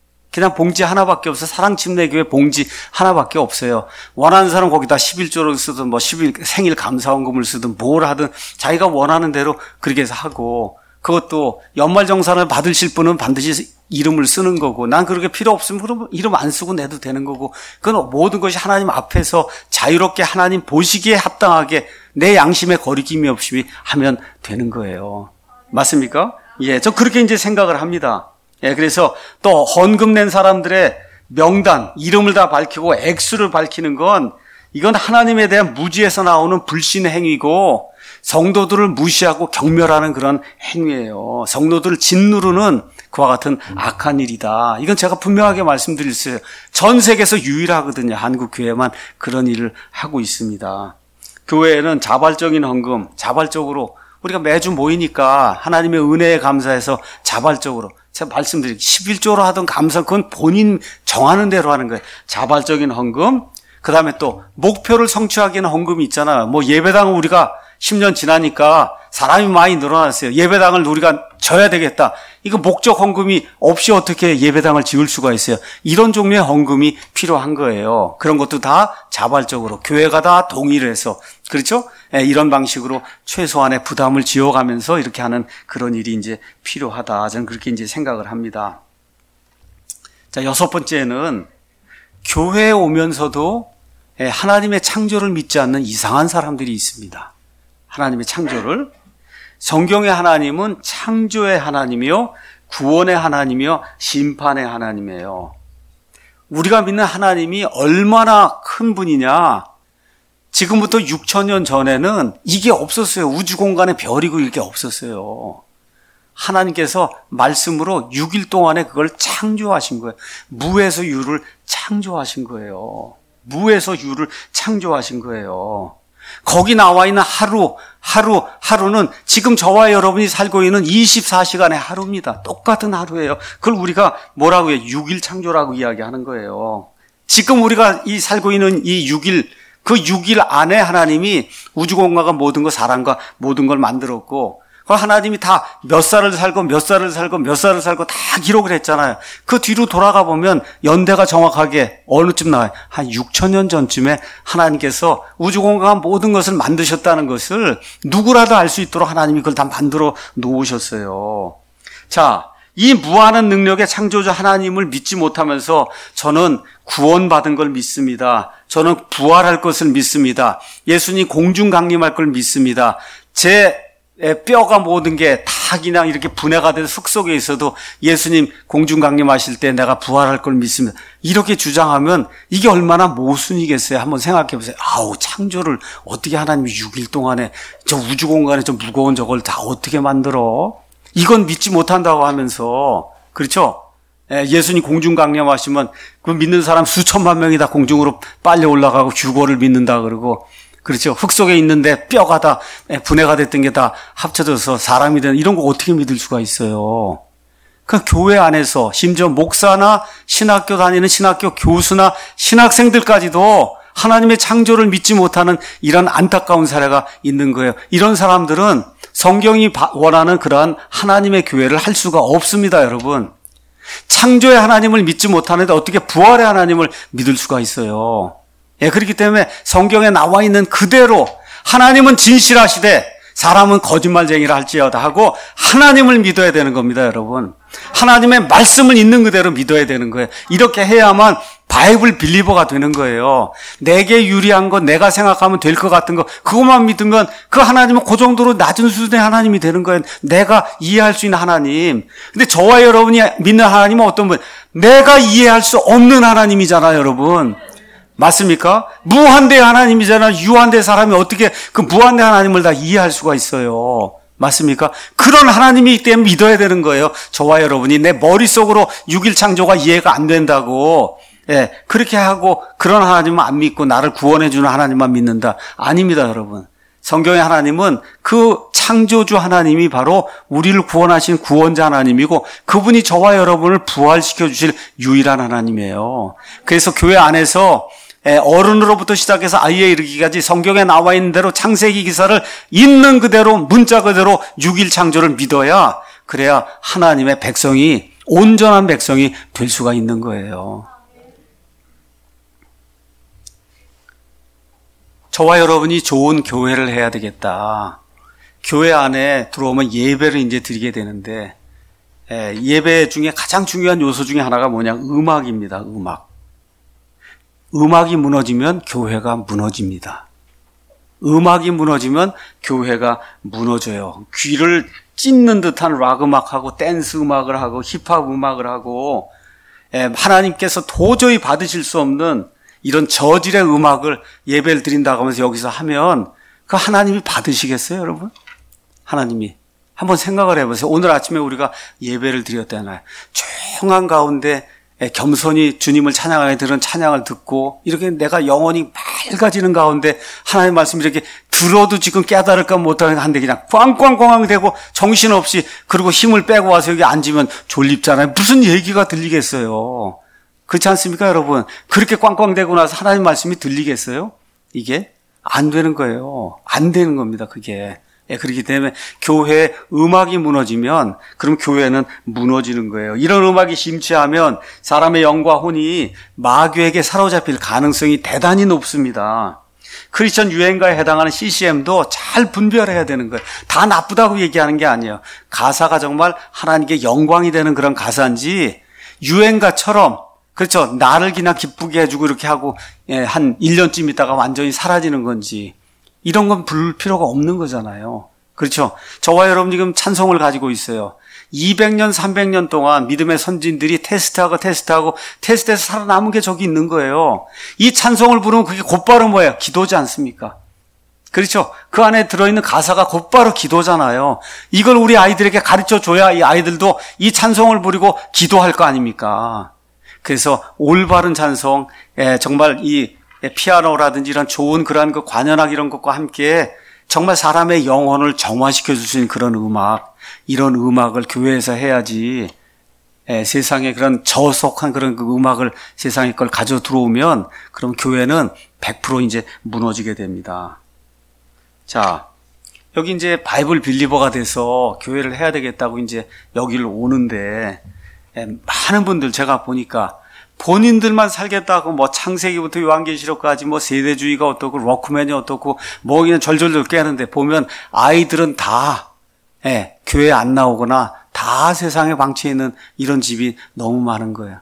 그냥 봉지 하나밖에 없어요. 사랑침례교회 봉지 하나밖에 없어요. 원하는 사람 거기다 십일조를 쓰든 뭐 십일 생일 감사헌금을 쓰든 뭘 하든 자기가 원하는 대로 그렇게 해서 하고, 그것도 연말정산을 받으실 분은 반드시 이름을 쓰는 거고, 난 그렇게 필요 없으면 그럼 이름 안 쓰고 내도 되는 거고, 그건 모든 것이 하나님 앞에서 자유롭게 하나님 보시기에 합당하게 내 양심에 거리낌이 없이 하면 되는 거예요. 맞습니까? 예, 저 그렇게 이제 생각을 합니다. 예, 그래서 또 헌금 낸 사람들의 명단, 이름을 다 밝히고 액수를 밝히는 건, 이건 하나님에 대한 무지에서 나오는 불신의 행위고 성도들을 무시하고 경멸하는 그런 행위예요. 성도들을 짓누르는 그와 같은 악한 일이다. 이건 제가 분명하게 말씀드렸어요. 전 세계에서 유일하거든요. 한국 교회만 그런 일을 하고 있습니다. 교회에는 자발적인 헌금, 자발적으로 우리가 매주 모이니까 하나님의 은혜에 감사해서 자발적으로, 제가 말씀드릴게요. 십일조로 하던 감사, 그건 본인 정하는 대로 하는 거예요. 자발적인 헌금, 그 다음에 또 목표를 성취하기에는 헌금이 있잖아요. 뭐 예배당은 우리가 십 년 지나니까 사람이 많이 늘어났어요. 예배당을 우리가 져야 되겠다. 이거 목적 헌금이 없이 어떻게 예배당을 지을 수가 있어요. 이런 종류의 헌금이 필요한 거예요. 그런 것도 다 자발적으로 교회가 다 동의를 해서, 그렇죠? 예, 이런 방식으로 최소한의 부담을 지어가면서 이렇게 하는 그런 일이 이제 필요하다. 저는 그렇게 이제 생각을 합니다. 자, 여섯 번째는 교회에 오면서도 하나님의 창조를 믿지 않는 이상한 사람들이 있습니다. 하나님의 창조를. 성경의 하나님은 창조의 하나님이요, 구원의 하나님이요, 심판의 하나님이에요. 우리가 믿는 하나님이 얼마나 큰 분이냐. 지금부터 육천 년 전에는 이게 없었어요. 우주 공간에 별이고 이게 없었어요. 하나님께서 말씀으로 육 일 동안에 그걸 창조하신 거예요. 무에서 유를 창조하신 거예요. 무에서 유를 창조하신 거예요. 거기 나와 있는 하루, 하루, 하루는 지금 저와 여러분이 살고 있는 이십사 시간의 하루입니다. 똑같은 하루예요. 그걸 우리가 뭐라고 해요? 육 일 창조라고 이야기하는 거예요. 지금 우리가 이 살고 있는 이 육 일, 그 육 일 안에 하나님이 우주공간과 모든 것, 사람과 모든 걸 만들었고, 그 하나님이 다 몇 살을 살고 몇 살을 살고 몇 살을 살고 다 기록을 했잖아요. 그 뒤로 돌아가 보면 연대가 정확하게 어느쯤 나와요. 한 육천 년 전쯤에 하나님께서 우주공간 모든 것을 만드셨다는 것을 누구라도 알 수 있도록 하나님이 그걸 다 만들어 놓으셨어요. 자, 이 무한한 능력의 창조자 하나님을 믿지 못하면서 저는 구원받은 걸 믿습니다. 저는 부활할 것을 믿습니다. 예수님 공중 강림할 걸 믿습니다. 제 뼈가 모든 게 다 그냥 이렇게 분해가 돼서 흙 속에 있어도 예수님 공중 강림하실 때 내가 부활할 걸 믿습니다. 이렇게 주장하면 이게 얼마나 모순이겠어요. 한번 생각해 보세요. 아우, 창조를 어떻게 하나님이 육 일 동안에 저 우주 공간에 저 무거운 저걸 다 어떻게 만들어? 이건 믿지 못한다고 하면서, 그렇죠? 예수님 공중 강림하시면 그 믿는 사람 수천만 명이 다 공중으로 빨리 올라가고 휴거를 믿는다 그러고, 그렇죠. 흙 속에 있는데 뼈가 다 분해가 됐던 게 다 합쳐져서 사람이 되는, 이런 거 어떻게 믿을 수가 있어요? 그 교회 안에서 심지어 목사나 신학교 다니는 신학교 교수나 신학생들까지도 하나님의 창조를 믿지 못하는 이런 안타까운 사례가 있는 거예요. 이런 사람들은 성경이 원하는 그러한 하나님의 교회를 할 수가 없습니다, 여러분. 창조의 하나님을 믿지 못하는데 어떻게 부활의 하나님을 믿을 수가 있어요. 예, 그렇기 때문에 성경에 나와 있는 그대로 하나님은 진실하시되 사람은 거짓말쟁이라 할지어다 하고 하나님을 믿어야 되는 겁니다, 여러분. 하나님의 말씀을 있는 그대로 믿어야 되는 거예요. 이렇게 해야만 바이블 빌리버가 되는 거예요. 내게 유리한 거, 내가 생각하면 될 것 같은 거, 그것만 믿으면 그 하나님은 그 정도로 낮은 수준의 하나님이 되는 거예요. 내가 이해할 수 있는 하나님. 근데 저와 여러분이 믿는 하나님은 어떤 분? 내가 이해할 수 없는 하나님이잖아요, 여러분. 맞습니까? 무한대 하나님이잖아요. 유한대 사람이 어떻게 그 무한대 하나님을 다 이해할 수가 있어요. 맞습니까? 그런 하나님이기 때문에 믿어야 되는 거예요. 저와 여러분이 내 머릿속으로 육일 창조가 이해가 안 된다고, 예, 그렇게 하고 그런 하나님은 안 믿고 나를 구원해 주는 하나님만 믿는다. 아닙니다, 여러분. 성경의 하나님은 그 창조주 하나님이 바로 우리를 구원하신 구원자 하나님이고 그분이 저와 여러분을 부활시켜 주실 유일한 하나님이에요. 그래서 교회 안에서 어른으로부터 시작해서 아이에 이르기까지 성경에 나와 있는 대로 창세기 기사를 있는 그대로 문자 그대로 육일 창조를 믿어야, 그래야 하나님의 백성이, 온전한 백성이 될 수가 있는 거예요. 저와 여러분이 좋은 교회를 해야 되겠다. 교회 안에 들어오면 예배를 이제 드리게 되는데, 예배 중에 가장 중요한 요소 중에 하나가 뭐냐? 음악입니다. 음악. 음악이 무너지면 교회가 무너집니다. 음악이 무너지면 교회가 무너져요. 귀를 찢는 듯한 락 음악하고 댄스 음악을 하고 힙합 음악을 하고, 하나님께서 도저히 받으실 수 없는 이런 저질의 음악을 예배를 드린다고 하면서 여기서 하면 그 하나님이 받으시겠어요, 여러분? 하나님이. 한번 생각을 해보세요. 오늘 아침에 우리가 예배를 드렸잖아요. 조용한 가운데 겸손히 주님을 찬양하게 들은 찬양을 듣고 이렇게 내가 영혼이 맑아지는 가운데 하나님의 말씀 이렇게 들어도 지금 깨달을까 못하는데 그냥 꽝꽝꽝꽝 대고 정신없이, 그리고 힘을 빼고 와서 여기 앉으면 졸립잖아요. 무슨 얘기가 들리겠어요? 그렇지 않습니까, 여러분? 그렇게 꽝꽝대고 나서 하나님 말씀이 들리겠어요? 이게 안 되는 거예요. 안 되는 겁니다, 그게. 예, 그렇기 때문에 교회에 음악이 무너지면 그럼 교회는 무너지는 거예요. 이런 음악이 심취하면 사람의 영과 혼이 마귀에게 사로잡힐 가능성이 대단히 높습니다. 크리스천 유행가에 해당하는 씨씨엠도 잘 분별해야 되는 거예요. 다 나쁘다고 얘기하는 게 아니에요. 가사가 정말 하나님께 영광이 되는 그런 가사인지, 유행가처럼, 그렇죠, 나를 그냥 기쁘게 해주고 이렇게 하고 예, 한 일 년쯤 있다가 완전히 사라지는 건지, 이런 건 부를 필요가 없는 거잖아요. 그렇죠? 저와 여러분 지금 찬송을 가지고 있어요. 이백 년, 삼백 년 동안 믿음의 선진들이 테스트하고 테스트하고 테스트해서 살아남은 게 저기 있는 거예요. 이 찬송을 부르면 그게 곧바로 뭐예요? 기도지 않습니까? 그렇죠? 그 안에 들어있는 가사가 곧바로 기도잖아요. 이걸 우리 아이들에게 가르쳐줘야 이 아이들도 이 찬송을 부르고 기도할 거 아닙니까? 그래서 올바른 찬송, 예, 정말 이 피아노라든지 이런 좋은 그러한 그 관현악 이런 것과 함께 정말 사람의 영혼을 정화시켜 줄 수 있는 그런 음악, 이런 음악을 교회에서 해야지, 예, 세상에 그런 저속한 그런 그 음악을 세상에 걸 가져 들어오면 그럼 교회는 백 퍼센트 이제 무너지게 됩니다. 자, 여기 이제 바이블 빌리버가 돼서 교회를 해야 되겠다고 이제 여기를 오는데, 예, 많은 분들 제가 보니까 본인들만 살겠다고 뭐 창세기부터 요한계시록까지 뭐 세대주의가 어떻고 로크맨이 어떻고 뭐 그냥 절절절 깨는데, 보면 아이들은 다 예, 교회 안 나오거나 다 세상에 방치해 있는 이런 집이 너무 많은 거예요.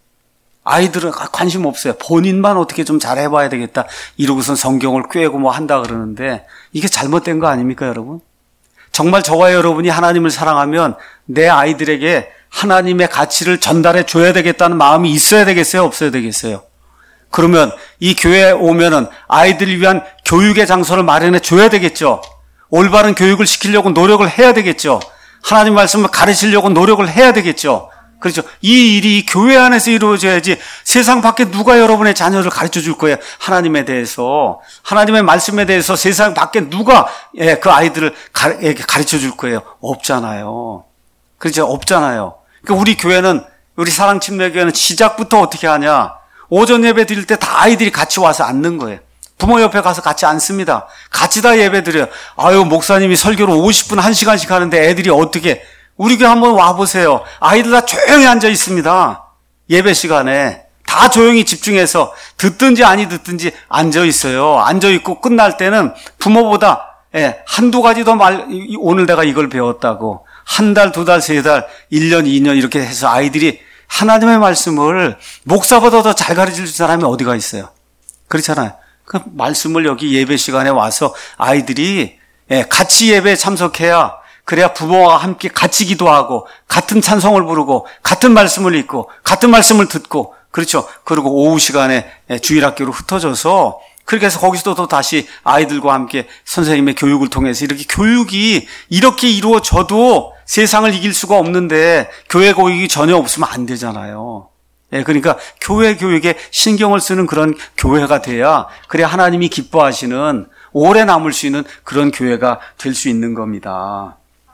아이들은 관심 없어요. 본인만 어떻게 좀 잘해봐야 되겠다 이러고선 성경을 꿰고 뭐 한다 그러는데, 이게 잘못된 거 아닙니까, 여러분? 정말 저와 여러분이 하나님을 사랑하면 내 아이들에게 하나님의 가치를 전달해 줘야 되겠다는 마음이 있어야 되겠어요? 없어야 되겠어요? 그러면 이 교회에 오면은 아이들을 위한 교육의 장소를 마련해 줘야 되겠죠? 올바른 교육을 시키려고 노력을 해야 되겠죠? 하나님 말씀을 가르치려고 노력을 해야 되겠죠? 그렇죠? 이 일이 교회 안에서 이루어져야지 세상 밖에 누가 여러분의 자녀를 가르쳐 줄 거예요? 하나님에 대해서, 하나님의 말씀에 대해서 세상 밖에 누가 그 아이들을 가르쳐 줄 거예요? 없잖아요. 그렇죠? 없잖아요. 그러니까 우리 교회는, 우리 사랑침례교회는 시작부터 어떻게 하냐? 오전 예배 드릴 때 다 아이들이 같이 와서 앉는 거예요. 부모 옆에 가서 같이 앉습니다. 같이 다 예배 드려요. 아유, 목사님이 설교를 오십 분, 한 시간씩 하는데 애들이 어떻게, 우리 교회 한번 와보세요. 아이들 다 조용히 앉아 있습니다. 예배 시간에. 다 조용히 집중해서 듣든지 아니 듣든지 앉아 있어요. 앉아 있고 끝날 때는 부모보다 예, 한두 가지 더 말, 오늘 내가 이걸 배웠다고. 한 달, 두 달, 세 달, 일 년, 이 년 이렇게 해서 아이들이 하나님의 말씀을 목사보다 더 잘 가르칠 사람이 어디가 있어요? 그렇잖아요. 그 말씀을 여기 예배 시간에 와서 아이들이 예, 같이 예배에 참석해야, 그래야 부모와 함께 같이 기도하고 같은 찬송을 부르고 같은 말씀을 읽고 같은 말씀을 듣고, 그렇죠. 그리고 오후 시간에 주일학교로 흩어져서 그렇게 해서 거기서도 또 다시 아이들과 함께 선생님의 교육을 통해서 이렇게 교육이 이렇게 이루어져도 세상을 이길 수가 없는데 교회 교육이 전혀 없으면 안 되잖아요. 예, 그러니까 교회 교육에 신경을 쓰는 그런 교회가 돼야, 그래야 하나님이 기뻐하시는, 오래 남을 수 있는 그런 교회가 될 수 있는 겁니다.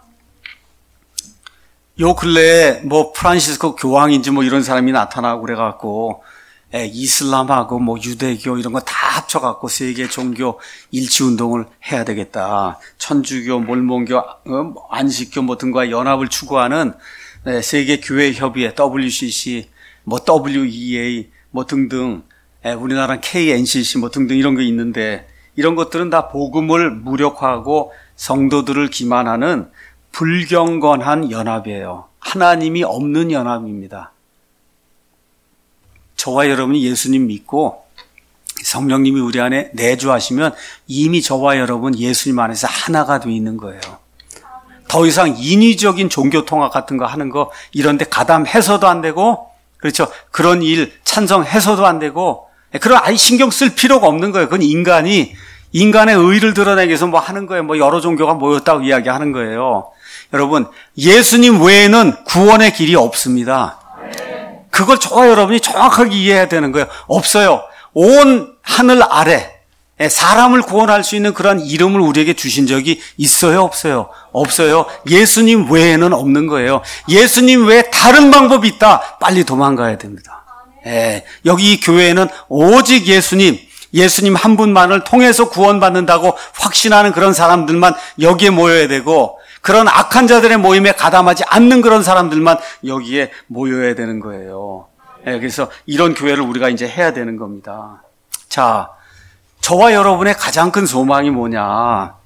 요 근래에 뭐 프란시스코 교황인지 뭐 이런 사람이 나타나고 그래갖고 예, 이슬람하고 뭐 유대교 이런 거 다 합쳐갖고 세계 종교 일치 운동을 해야 되겠다. 천주교, 몰몬교, 안식교 뭐 등과 연합을 추구하는 네, 세계 교회 협의회 더블유씨씨, 뭐 더블유이에이 뭐 등등, 예, 우리나라 케이엔씨씨 뭐 등등 이런 거 있는데, 이런 것들은 다 복음을 무력화하고 성도들을 기만하는 불경건한 연합이에요. 하나님이 없는 연합입니다. 저와 여러분이 예수님 믿고 성령님이 우리 안에 내주하시면 이미 저와 여러분 예수님 안에서 하나가 돼 있는 거예요. 더 이상 인위적인 종교 통합 같은 거 하는 거 이런 데 가담해서도 안 되고, 그렇죠. 그런 일 찬성해서도 안 되고, 그런 아예 신경 쓸 필요가 없는 거예요. 그건 인간이 인간의 의를 드러내기 위해서 뭐 하는 거예요. 뭐 여러 종교가 모였다고 이야기하는 거예요. 여러분, 예수님 외에는 구원의 길이 없습니다. 그걸 저와 여러분이 정확하게 이해해야 되는 거예요. 없어요. 온 하늘 아래 사람을 구원할 수 있는 그런 이름을 우리에게 주신 적이 있어요? 없어요? 없어요. 예수님 외에는 없는 거예요. 예수님 외에 다른 방법이 있다. 빨리 도망가야 됩니다. 예, 여기 이 교회에는 오직 예수님, 예수님 한 분만을 통해서 구원받는다고 확신하는 그런 사람들만 여기에 모여야 되고, 그런 악한 자들의 모임에 가담하지 않는 그런 사람들만 여기에 모여야 되는 거예요. 예, 그래서 이런 교회를 우리가 이제 해야 되는 겁니다. 자, 저와 여러분의 가장 큰 소망이 뭐냐?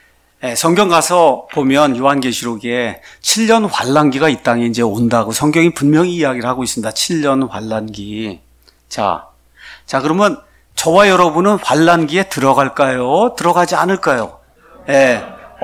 예, 성경 가서 보면 요한계시록에 칠 년 환란기가 이 땅에 이제 온다고 성경이 분명히 이야기를 하고 있습니다. 칠 년 환란기. 자, 자 그러면 저와 여러분은 환란기에 들어갈까요? 들어가지 않을까요? 예.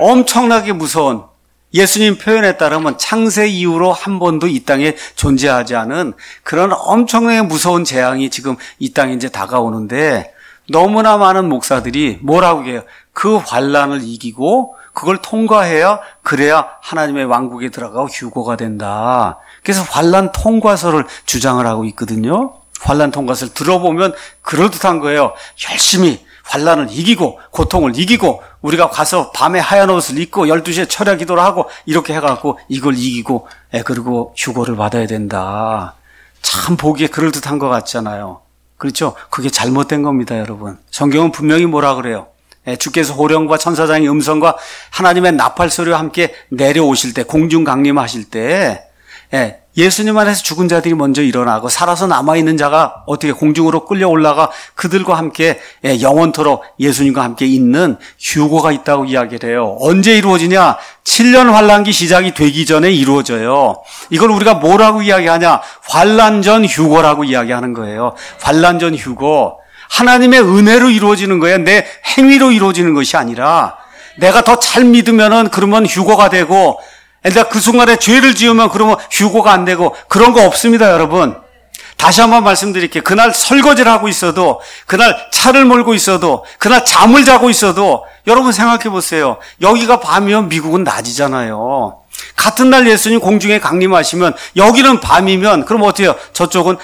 엄청나게 무서운, 예수님 표현에 따르면 창세 이후로 한 번도 이 땅에 존재하지 않은 그런 엄청나게 무서운 재앙이 지금 이 땅에 이제 다가오는데, 너무나 많은 목사들이 뭐라고 해요? 그 환란을 이기고 그걸 통과해야, 그래야 하나님의 왕국에 들어가고 휴거가 된다. 그래서 환란 통과서를 주장을 하고 있거든요. 환란 통과서를 들어보면 그럴듯한 거예요. 열심히 환란을 이기고 고통을 이기고 우리가 가서 밤에 하얀 옷을 입고 열두 시에 철야 기도를 하고 이렇게 해갖고 이걸 이기고, 예, 그리고 휴거를 받아야 된다. 참 보기에 그럴듯한 것 같잖아요. 그렇죠? 그게 잘못된 겁니다, 여러분. 성경은 분명히 뭐라 그래요? 예, 주께서 호령과 천사장의 음성과 하나님의 나팔 소리와 함께 내려오실 때, 공중 강림하실 때, 예, 예수님 안에서 죽은 자들이 먼저 일어나고 살아서 남아있는 자가 어떻게 공중으로 끌려 올라가 그들과 함께 영원토록 예수님과 함께 있는 휴거가 있다고 이야기를 해요. 언제 이루어지냐? 칠 년 환란기 시작이 되기 전에 이루어져요. 이걸 우리가 뭐라고 이야기하냐? 환란 전 휴거라고 이야기하는 거예요. 환란 전 휴거. 하나님의 은혜로 이루어지는 거예요. 내 행위로 이루어지는 것이 아니라, 내가 더 잘 믿으면은 그러면 휴거가 되고, 내가 그 순간에 죄를 지으면 그러면 휴거가 안 되고, 그런 거 없습니다, 여러분. 다시 한번 말씀드릴게요. 그날 설거지를 하고 있어도, 그날 차를 몰고 있어도, 그날 잠을 자고 있어도, 여러분 생각해 보세요. 여기가 밤이면 미국은 낮이잖아요. 같은 날 예수님 공중에 강림하시면 여기는 밤이면 그럼 어떻게 해요? 저쪽은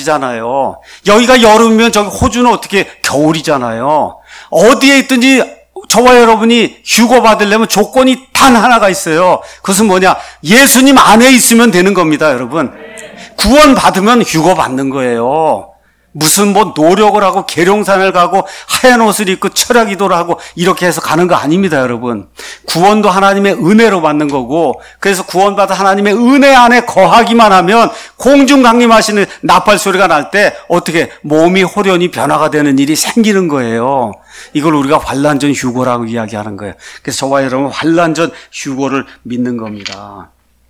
낮이잖아요. 여기가 여름이면 저기 호주는 어떻게 겨울이잖아요. 어디에 있든지 저와 여러분이 휴거 받으려면 조건이 단 하나가 있어요. 그것은 뭐냐? 예수님 안에 있으면 되는 겁니다, 여러분. 구원 받으면 휴거 받는 거예요. 무슨 뭐 노력을 하고 계룡산을 가고 하얀 옷을 입고 철야기도를 하고 이렇게 해서 가는 거 아닙니다, 여러분. 구원도 하나님의 은혜로 받는 거고, 그래서 구원받아 하나님의 은혜 안에 거하기만 하면 공중 강림하시는 나팔 소리가 날 때 어떻게 몸이 호련히 변화가 되는 일이 생기는 거예요. 이걸 우리가 환난전 휴거라고 이야기하는 거예요. 그래서 저와 여러분 환난전 휴거를 믿는 겁니다.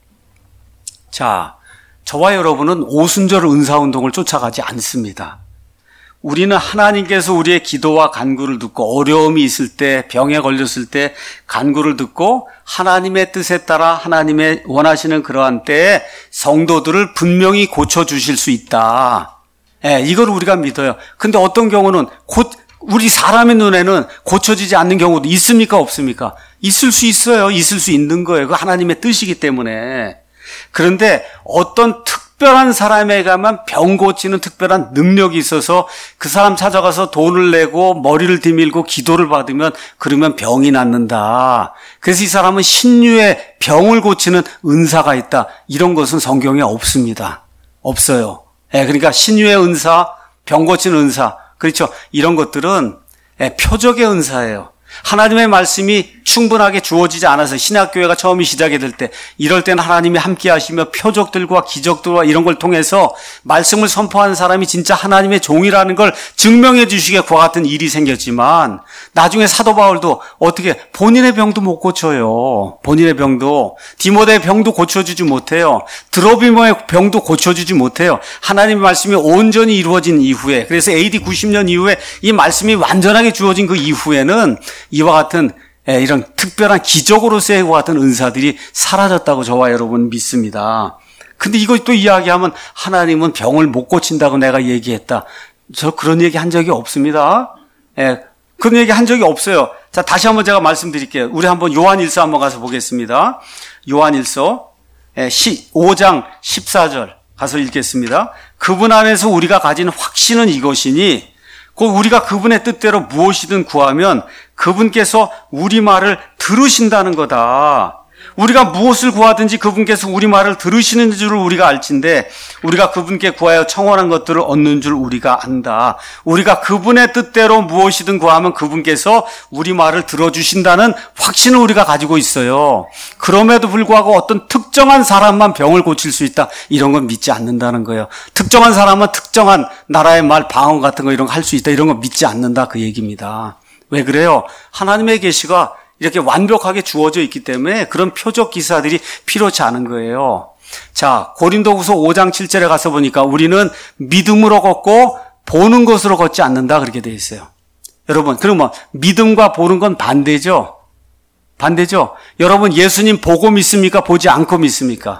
자, 저와 여러분은 오순절 은사운동을 쫓아가지 않습니다. 우리는 하나님께서 우리의 기도와 간구를 듣고 어려움이 있을 때, 병에 걸렸을 때 간구를 듣고 하나님의 뜻에 따라 하나님의 원하시는 그러한 때에 성도들을 분명히 고쳐주실 수 있다. 예, 이걸 우리가 믿어요. 근데 어떤 경우는 곧 우리 사람의 눈에는 고쳐지지 않는 경우도 있습니까? 없습니까? 있을 수 있어요. 있을 수 있는 거예요. 그 하나님의 뜻이기 때문에. 그런데 어떤 특별한 사람에게만 병 고치는 특별한 능력이 있어서 그 사람 찾아가서 돈을 내고 머리를 디밀고 기도를 받으면 그러면 병이 낫는다. 그래서 이 사람은 신유의 병을 고치는 은사가 있다. 이런 것은 성경에 없습니다. 없어요. 예, 그러니까 신유의 은사, 병 고치는 은사, 그렇죠. 이런 것들은 예, 표적의 은사예요. 하나님의 말씀이 충분하게 주어지지 않아서 신학교회가 처음이 시작이 될 때 이럴 때는 하나님이 함께 하시며 표적들과 기적들과 이런 걸 통해서 말씀을 선포하는 사람이 진짜 하나님의 종이라는 걸 증명해 주시기에 그와 같은 일이 생겼지만 나중에 사도 바울도 어떻게 본인의 병도 못 고쳐요. 본인의 병도 디모데의 병도 고쳐주지 못해요. 드로비모의 병도 고쳐주지 못해요. 하나님의 말씀이 온전히 이루어진 이후에 그래서 에이디 구십 년 이후에 이 말씀이 완전하게 주어진 그 이후에는 이와 같은 이런 특별한 기적으로서의 와 같은 은사들이 사라졌다고 저와 여러분 믿습니다. 근데 이거 또 이야기하면 하나님은 병을 못 고친다고 내가 얘기했다. 저 그런 얘기 한 적이 없습니다. 예, 그런 얘기 한 적이 없어요. 자, 다시 한번 제가 말씀드릴게요. 우리 한번 요한일서 한번 가서 보겠습니다. 요한일서 오 장 십사 절 가서 읽겠습니다. 그분 안에서 우리가 가진 확신은 이것이니 곧 우리가 그분의 뜻대로 무엇이든 구하면 그분께서 우리 말을 들으신다는 거다. 우리가 무엇을 구하든지 그분께서 우리 말을 들으시는 줄을 우리가 알진데 우리가 그분께 구하여 청원한 것들을 얻는 줄 우리가 안다. 우리가 그분의 뜻대로 무엇이든 구하면 그분께서 우리 말을 들어주신다는 확신을 우리가 가지고 있어요. 그럼에도 불구하고 어떤 특정한 사람만 병을 고칠 수 있다. 이런 건 믿지 않는다는 거예요. 특정한 사람은 특정한 나라의 말 방언 같은 거 이런 거 할 수 있다. 이런 거 믿지 않는다. 그 얘기입니다. 왜 그래요? 하나님의 계시가 이렇게 완벽하게 주어져 있기 때문에 그런 표적 기사들이 필요치 않은 거예요. 자, 고린도후서 오 장 칠 절에 가서 보니까 우리는 믿음으로 걷고 보는 것으로 걷지 않는다 그렇게 돼 있어요. 여러분, 그러면 믿음과 보는 건 반대죠? 반대죠? 여러분, 예수님 보고 믿습니까? 보지 않고 믿습니까?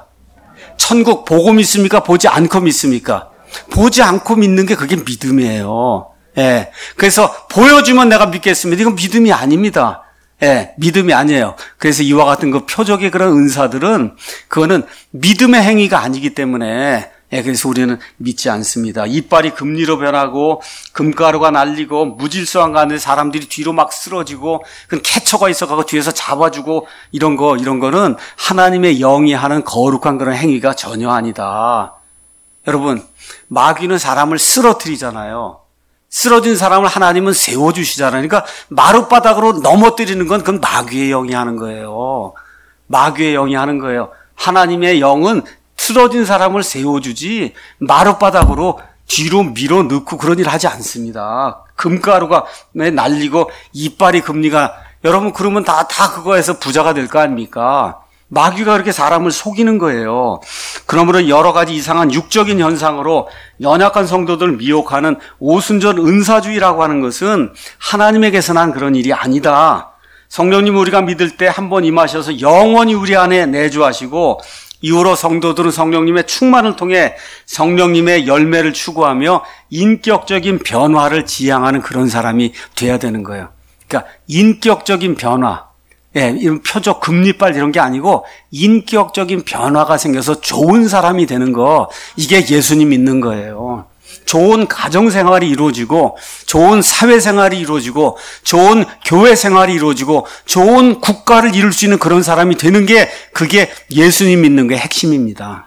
천국 보고 믿습니까? 보지 않고 믿습니까? 보지 않고 믿는 게 그게 믿음이에요. 예. 그래서 보여주면 내가 믿겠습니다. 이건 믿음이 아닙니다. 예, 믿음이 아니에요. 그래서 이와 같은 그 표적의 그런 은사들은 그거는 믿음의 행위가 아니기 때문에 예, 그래서 우리는 믿지 않습니다. 이빨이 금리로 변하고 금가루가 날리고 무질서한 가운데 사람들이 뒤로 막 쓰러지고 그 캐쳐가 있어가고 뒤에서 잡아주고 이런 거 이런 거는 하나님의 영이 하는 거룩한 그런 행위가 전혀 아니다. 여러분, 마귀는 사람을 쓰러뜨리잖아요. 쓰러진 사람을 하나님은 세워주시잖아요. 그러니까 마룻바닥으로 넘어뜨리는 건 그건 마귀의 영이 하는 거예요. 마귀의 영이 하는 거예요. 하나님의 영은 쓰러진 사람을 세워주지 마룻바닥으로 뒤로 밀어 넣고 그런 일 하지 않습니다. 금가루가 날리고 이빨이 금리가 여러분 그러면 다, 다 그거에서 부자가 될 거 아닙니까? 마귀가 그렇게 사람을 속이는 거예요. 그러므로 여러 가지 이상한 육적인 현상으로 연약한 성도들을 미혹하는 오순절 은사주의라고 하는 것은 하나님에게서 난 그런 일이 아니다. 성령님 우리가 믿을 때 한 번 임하셔서 영원히 우리 안에 내주하시고 이후로 성도들은 성령님의 충만을 통해 성령님의 열매를 추구하며 인격적인 변화를 지향하는 그런 사람이 돼야 되는 거예요. 그러니까 인격적인 변화. 예, 이런 표적, 금리빨 이런 게 아니고 인격적인 변화가 생겨서 좋은 사람이 되는 거, 이게 예수님 믿는 거예요. 좋은 가정생활이 이루어지고 좋은 사회생활이 이루어지고 좋은 교회생활이 이루어지고 좋은 국가를 이룰 수 있는 그런 사람이 되는 게 그게 예수님 믿는 게 핵심입니다.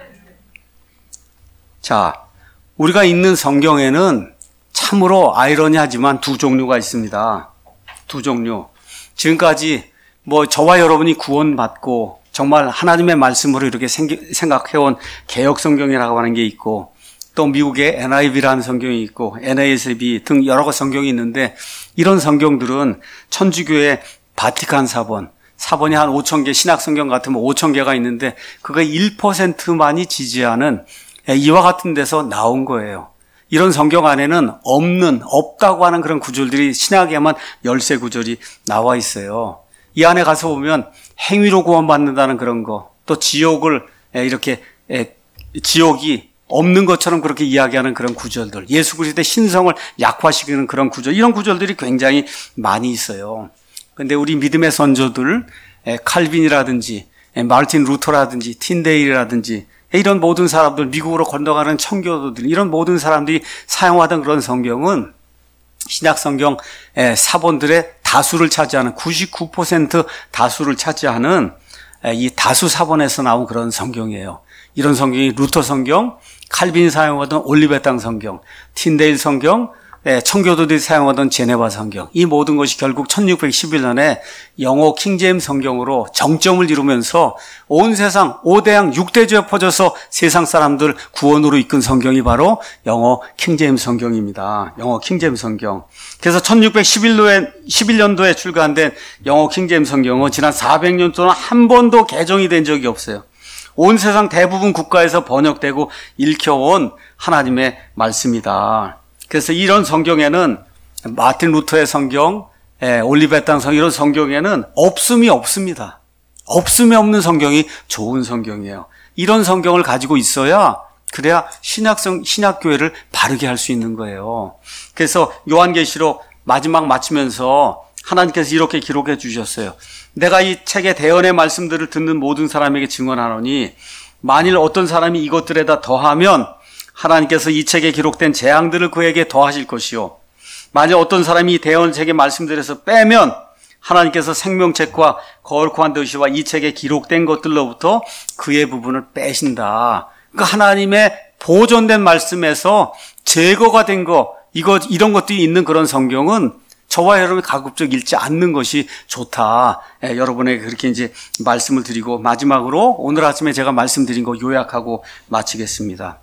자, 우리가 읽는 성경에는 참으로 아이러니하지만 두 종류가 있습니다. 두 종류. 지금까지 뭐 저와 여러분이 구원받고 정말 하나님의 말씀으로 이렇게 생각해온 개혁성경이라고 하는 게 있고 또 미국의 엔 아이 브이라는 성경이 있고 엔 에이 에스 비 등 여러 성경이 있는데 이런 성경들은 천주교의 바티칸 사본, 사본이 한 오천 개, 신약성경 같으면 오천 개가 있는데 그거 일 퍼센트만이 지지하는 이와 같은 데서 나온 거예요. 이런 성경 안에는 없는, 없다고 하는 그런 구절들이 신약에만 열세 구절이 나와 있어요. 이 안에 가서 보면 행위로 구원받는다는 그런 거, 또 지옥을 이렇게 지옥이 없는 것처럼 그렇게 이야기하는 그런 구절들, 예수 그리스도의 신성을 약화시키는 그런 구절, 이런 구절들이 굉장히 많이 있어요. 근데 우리 믿음의 선조들, 칼빈이라든지 마르틴 루터라든지 틴데일이라든지 이런 모든 사람들, 미국으로 건너가는 청교도들, 이런 모든 사람들이 사용하던 그런 성경은 신약 성경 사본들의 다수를 차지하는 구십구 퍼센트 다수를 차지하는 이 다수 사본에서 나온 그런 성경이에요. 이런 성경이 루터 성경, 칼빈이 사용하던 올리베탕 성경, 틴데일 성경, 청교도들이 사용하던 제네바 성경, 이 모든 것이 결국 천육백십일 년에 영어 킹제임스 성경으로 정점을 이루면서 온 세상 오 대양 육 대주에 퍼져서 세상 사람들 구원으로 이끈 성경이 바로 영어 킹제임스 성경입니다. 영어 킹제임스 성경. 그래서 천육백십일 년도에 출간된 영어 킹제임스 성경은 지난 사백 년 동안 한 번도 개정이 된 적이 없어요. 온 세상 대부분 국가에서 번역되고 읽혀온 하나님의 말씀이다. 그래서 이런 성경에는 마틴 루터의 성경, 올리베탕 성경, 이런 성경에는 없음이 없습니다. 없음이 없는 성경이 좋은 성경이에요. 이런 성경을 가지고 있어야 그래야 신약성, 신약교회를 바르게 할 수 있는 거예요. 그래서 요한계시록 마지막 마치면서 하나님께서 이렇게 기록해 주셨어요. 내가 이 책의 대언의 말씀들을 듣는 모든 사람에게 증언하노니 만일 어떤 사람이 이것들에다 더하면 하나님께서 이 책에 기록된 재앙들을 그에게 더하실 것이요. 만약 어떤 사람이 이 대언책의 말씀들에서 빼면 하나님께서 생명책과 거룩한 도시와 이 책에 기록된 것들로부터 그의 부분을 빼신다. 그러니까 하나님의 보존된 말씀에서 제거가 된 거, 이거, 이런 것들이 있는 그런 성경은 저와 여러분이 가급적 읽지 않는 것이 좋다. 예, 여러분에게 그렇게 이제 말씀을 드리고 마지막으로 오늘 아침에 제가 말씀드린 거 요약하고 마치겠습니다.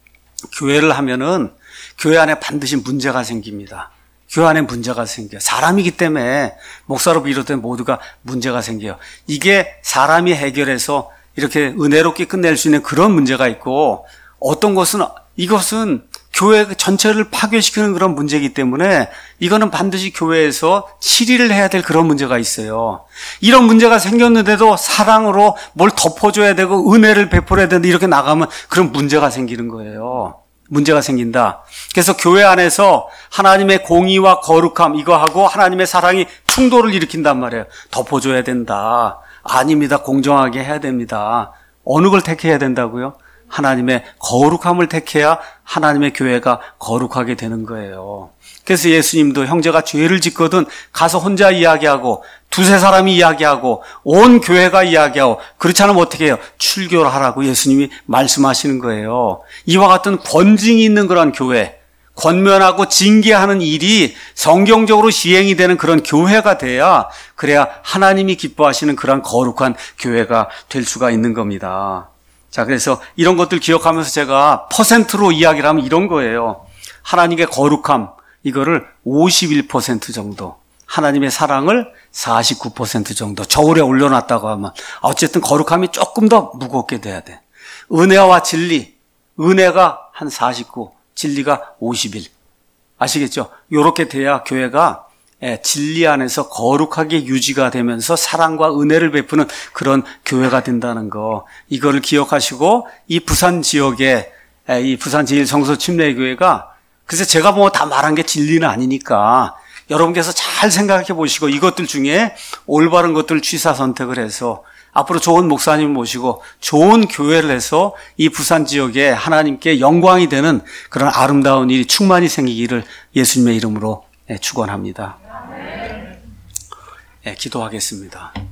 교회를 하면은 교회 안에 반드시 문제가 생깁니다. 교회 안에 문제가 생겨요. 사람이기 때문에 목사로 비롯된 모두가 문제가 생겨요. 이게 사람이 해결해서 이렇게 은혜롭게 끝낼 수 있는 그런 문제가 있고 어떤 것은 이것은 교회 전체를 파괴시키는 그런 문제이기 때문에 이거는 반드시 교회에서 치리를 해야 될 그런 문제가 있어요. 이런 문제가 생겼는데도 사랑으로 뭘 덮어줘야 되고 은혜를 베풀어야 되는데 이렇게 나가면 그런 문제가 생기는 거예요. 문제가 생긴다. 그래서 교회 안에서 하나님의 공의와 거룩함 이거하고 하나님의 사랑이 충돌을 일으킨단 말이에요. 덮어줘야 된다. 아닙니다. 공정하게 해야 됩니다. 어느 걸 택해야 된다고요? 하나님의 거룩함을 택해야 하나님의 교회가 거룩하게 되는 거예요. 그래서 예수님도 형제가 죄를 짓거든 가서 혼자 이야기하고 두세 사람이 이야기하고 온 교회가 이야기하고 그렇지 않으면 어떻게 해요? 출교를 하라고 예수님이 말씀하시는 거예요. 이와 같은 권징이 있는 그런 교회, 권면하고 징계하는 일이 성경적으로 시행이 되는 그런 교회가 돼야 그래야 하나님이 기뻐하시는 그런 거룩한 교회가 될 수가 있는 겁니다. 자, 그래서 이런 것들 기억하면서 제가 퍼센트로 이야기를 하면 이런 거예요. 하나님의 거룩함, 이거를 오십일 퍼센트 정도, 하나님의 사랑을 사십구 퍼센트 정도 저울에 올려놨다고 하면 어쨌든 거룩함이 조금 더 무겁게 돼야 돼. 은혜와 진리, 은혜가 한 사십구, 진리가 오십일. 아시겠죠? 이렇게 돼야 교회가 진리 안에서 거룩하게 유지가 되면서 사랑과 은혜를 베푸는 그런 교회가 된다는 거, 이거를 기억하시고 이 부산 지역에 이 부산 제일 성서 침례교회가, 그래서 제가 뭐 다 말한 게 진리는 아니니까 여러분께서 잘 생각해 보시고 이것들 중에 올바른 것들을 취사 선택을 해서 앞으로 좋은 목사님 모시고 좋은 교회를 해서 이 부산 지역에 하나님께 영광이 되는 그런 아름다운 일이 충만히 생기기를 예수님의 이름으로 축원합니다. 네, 기도하겠습니다.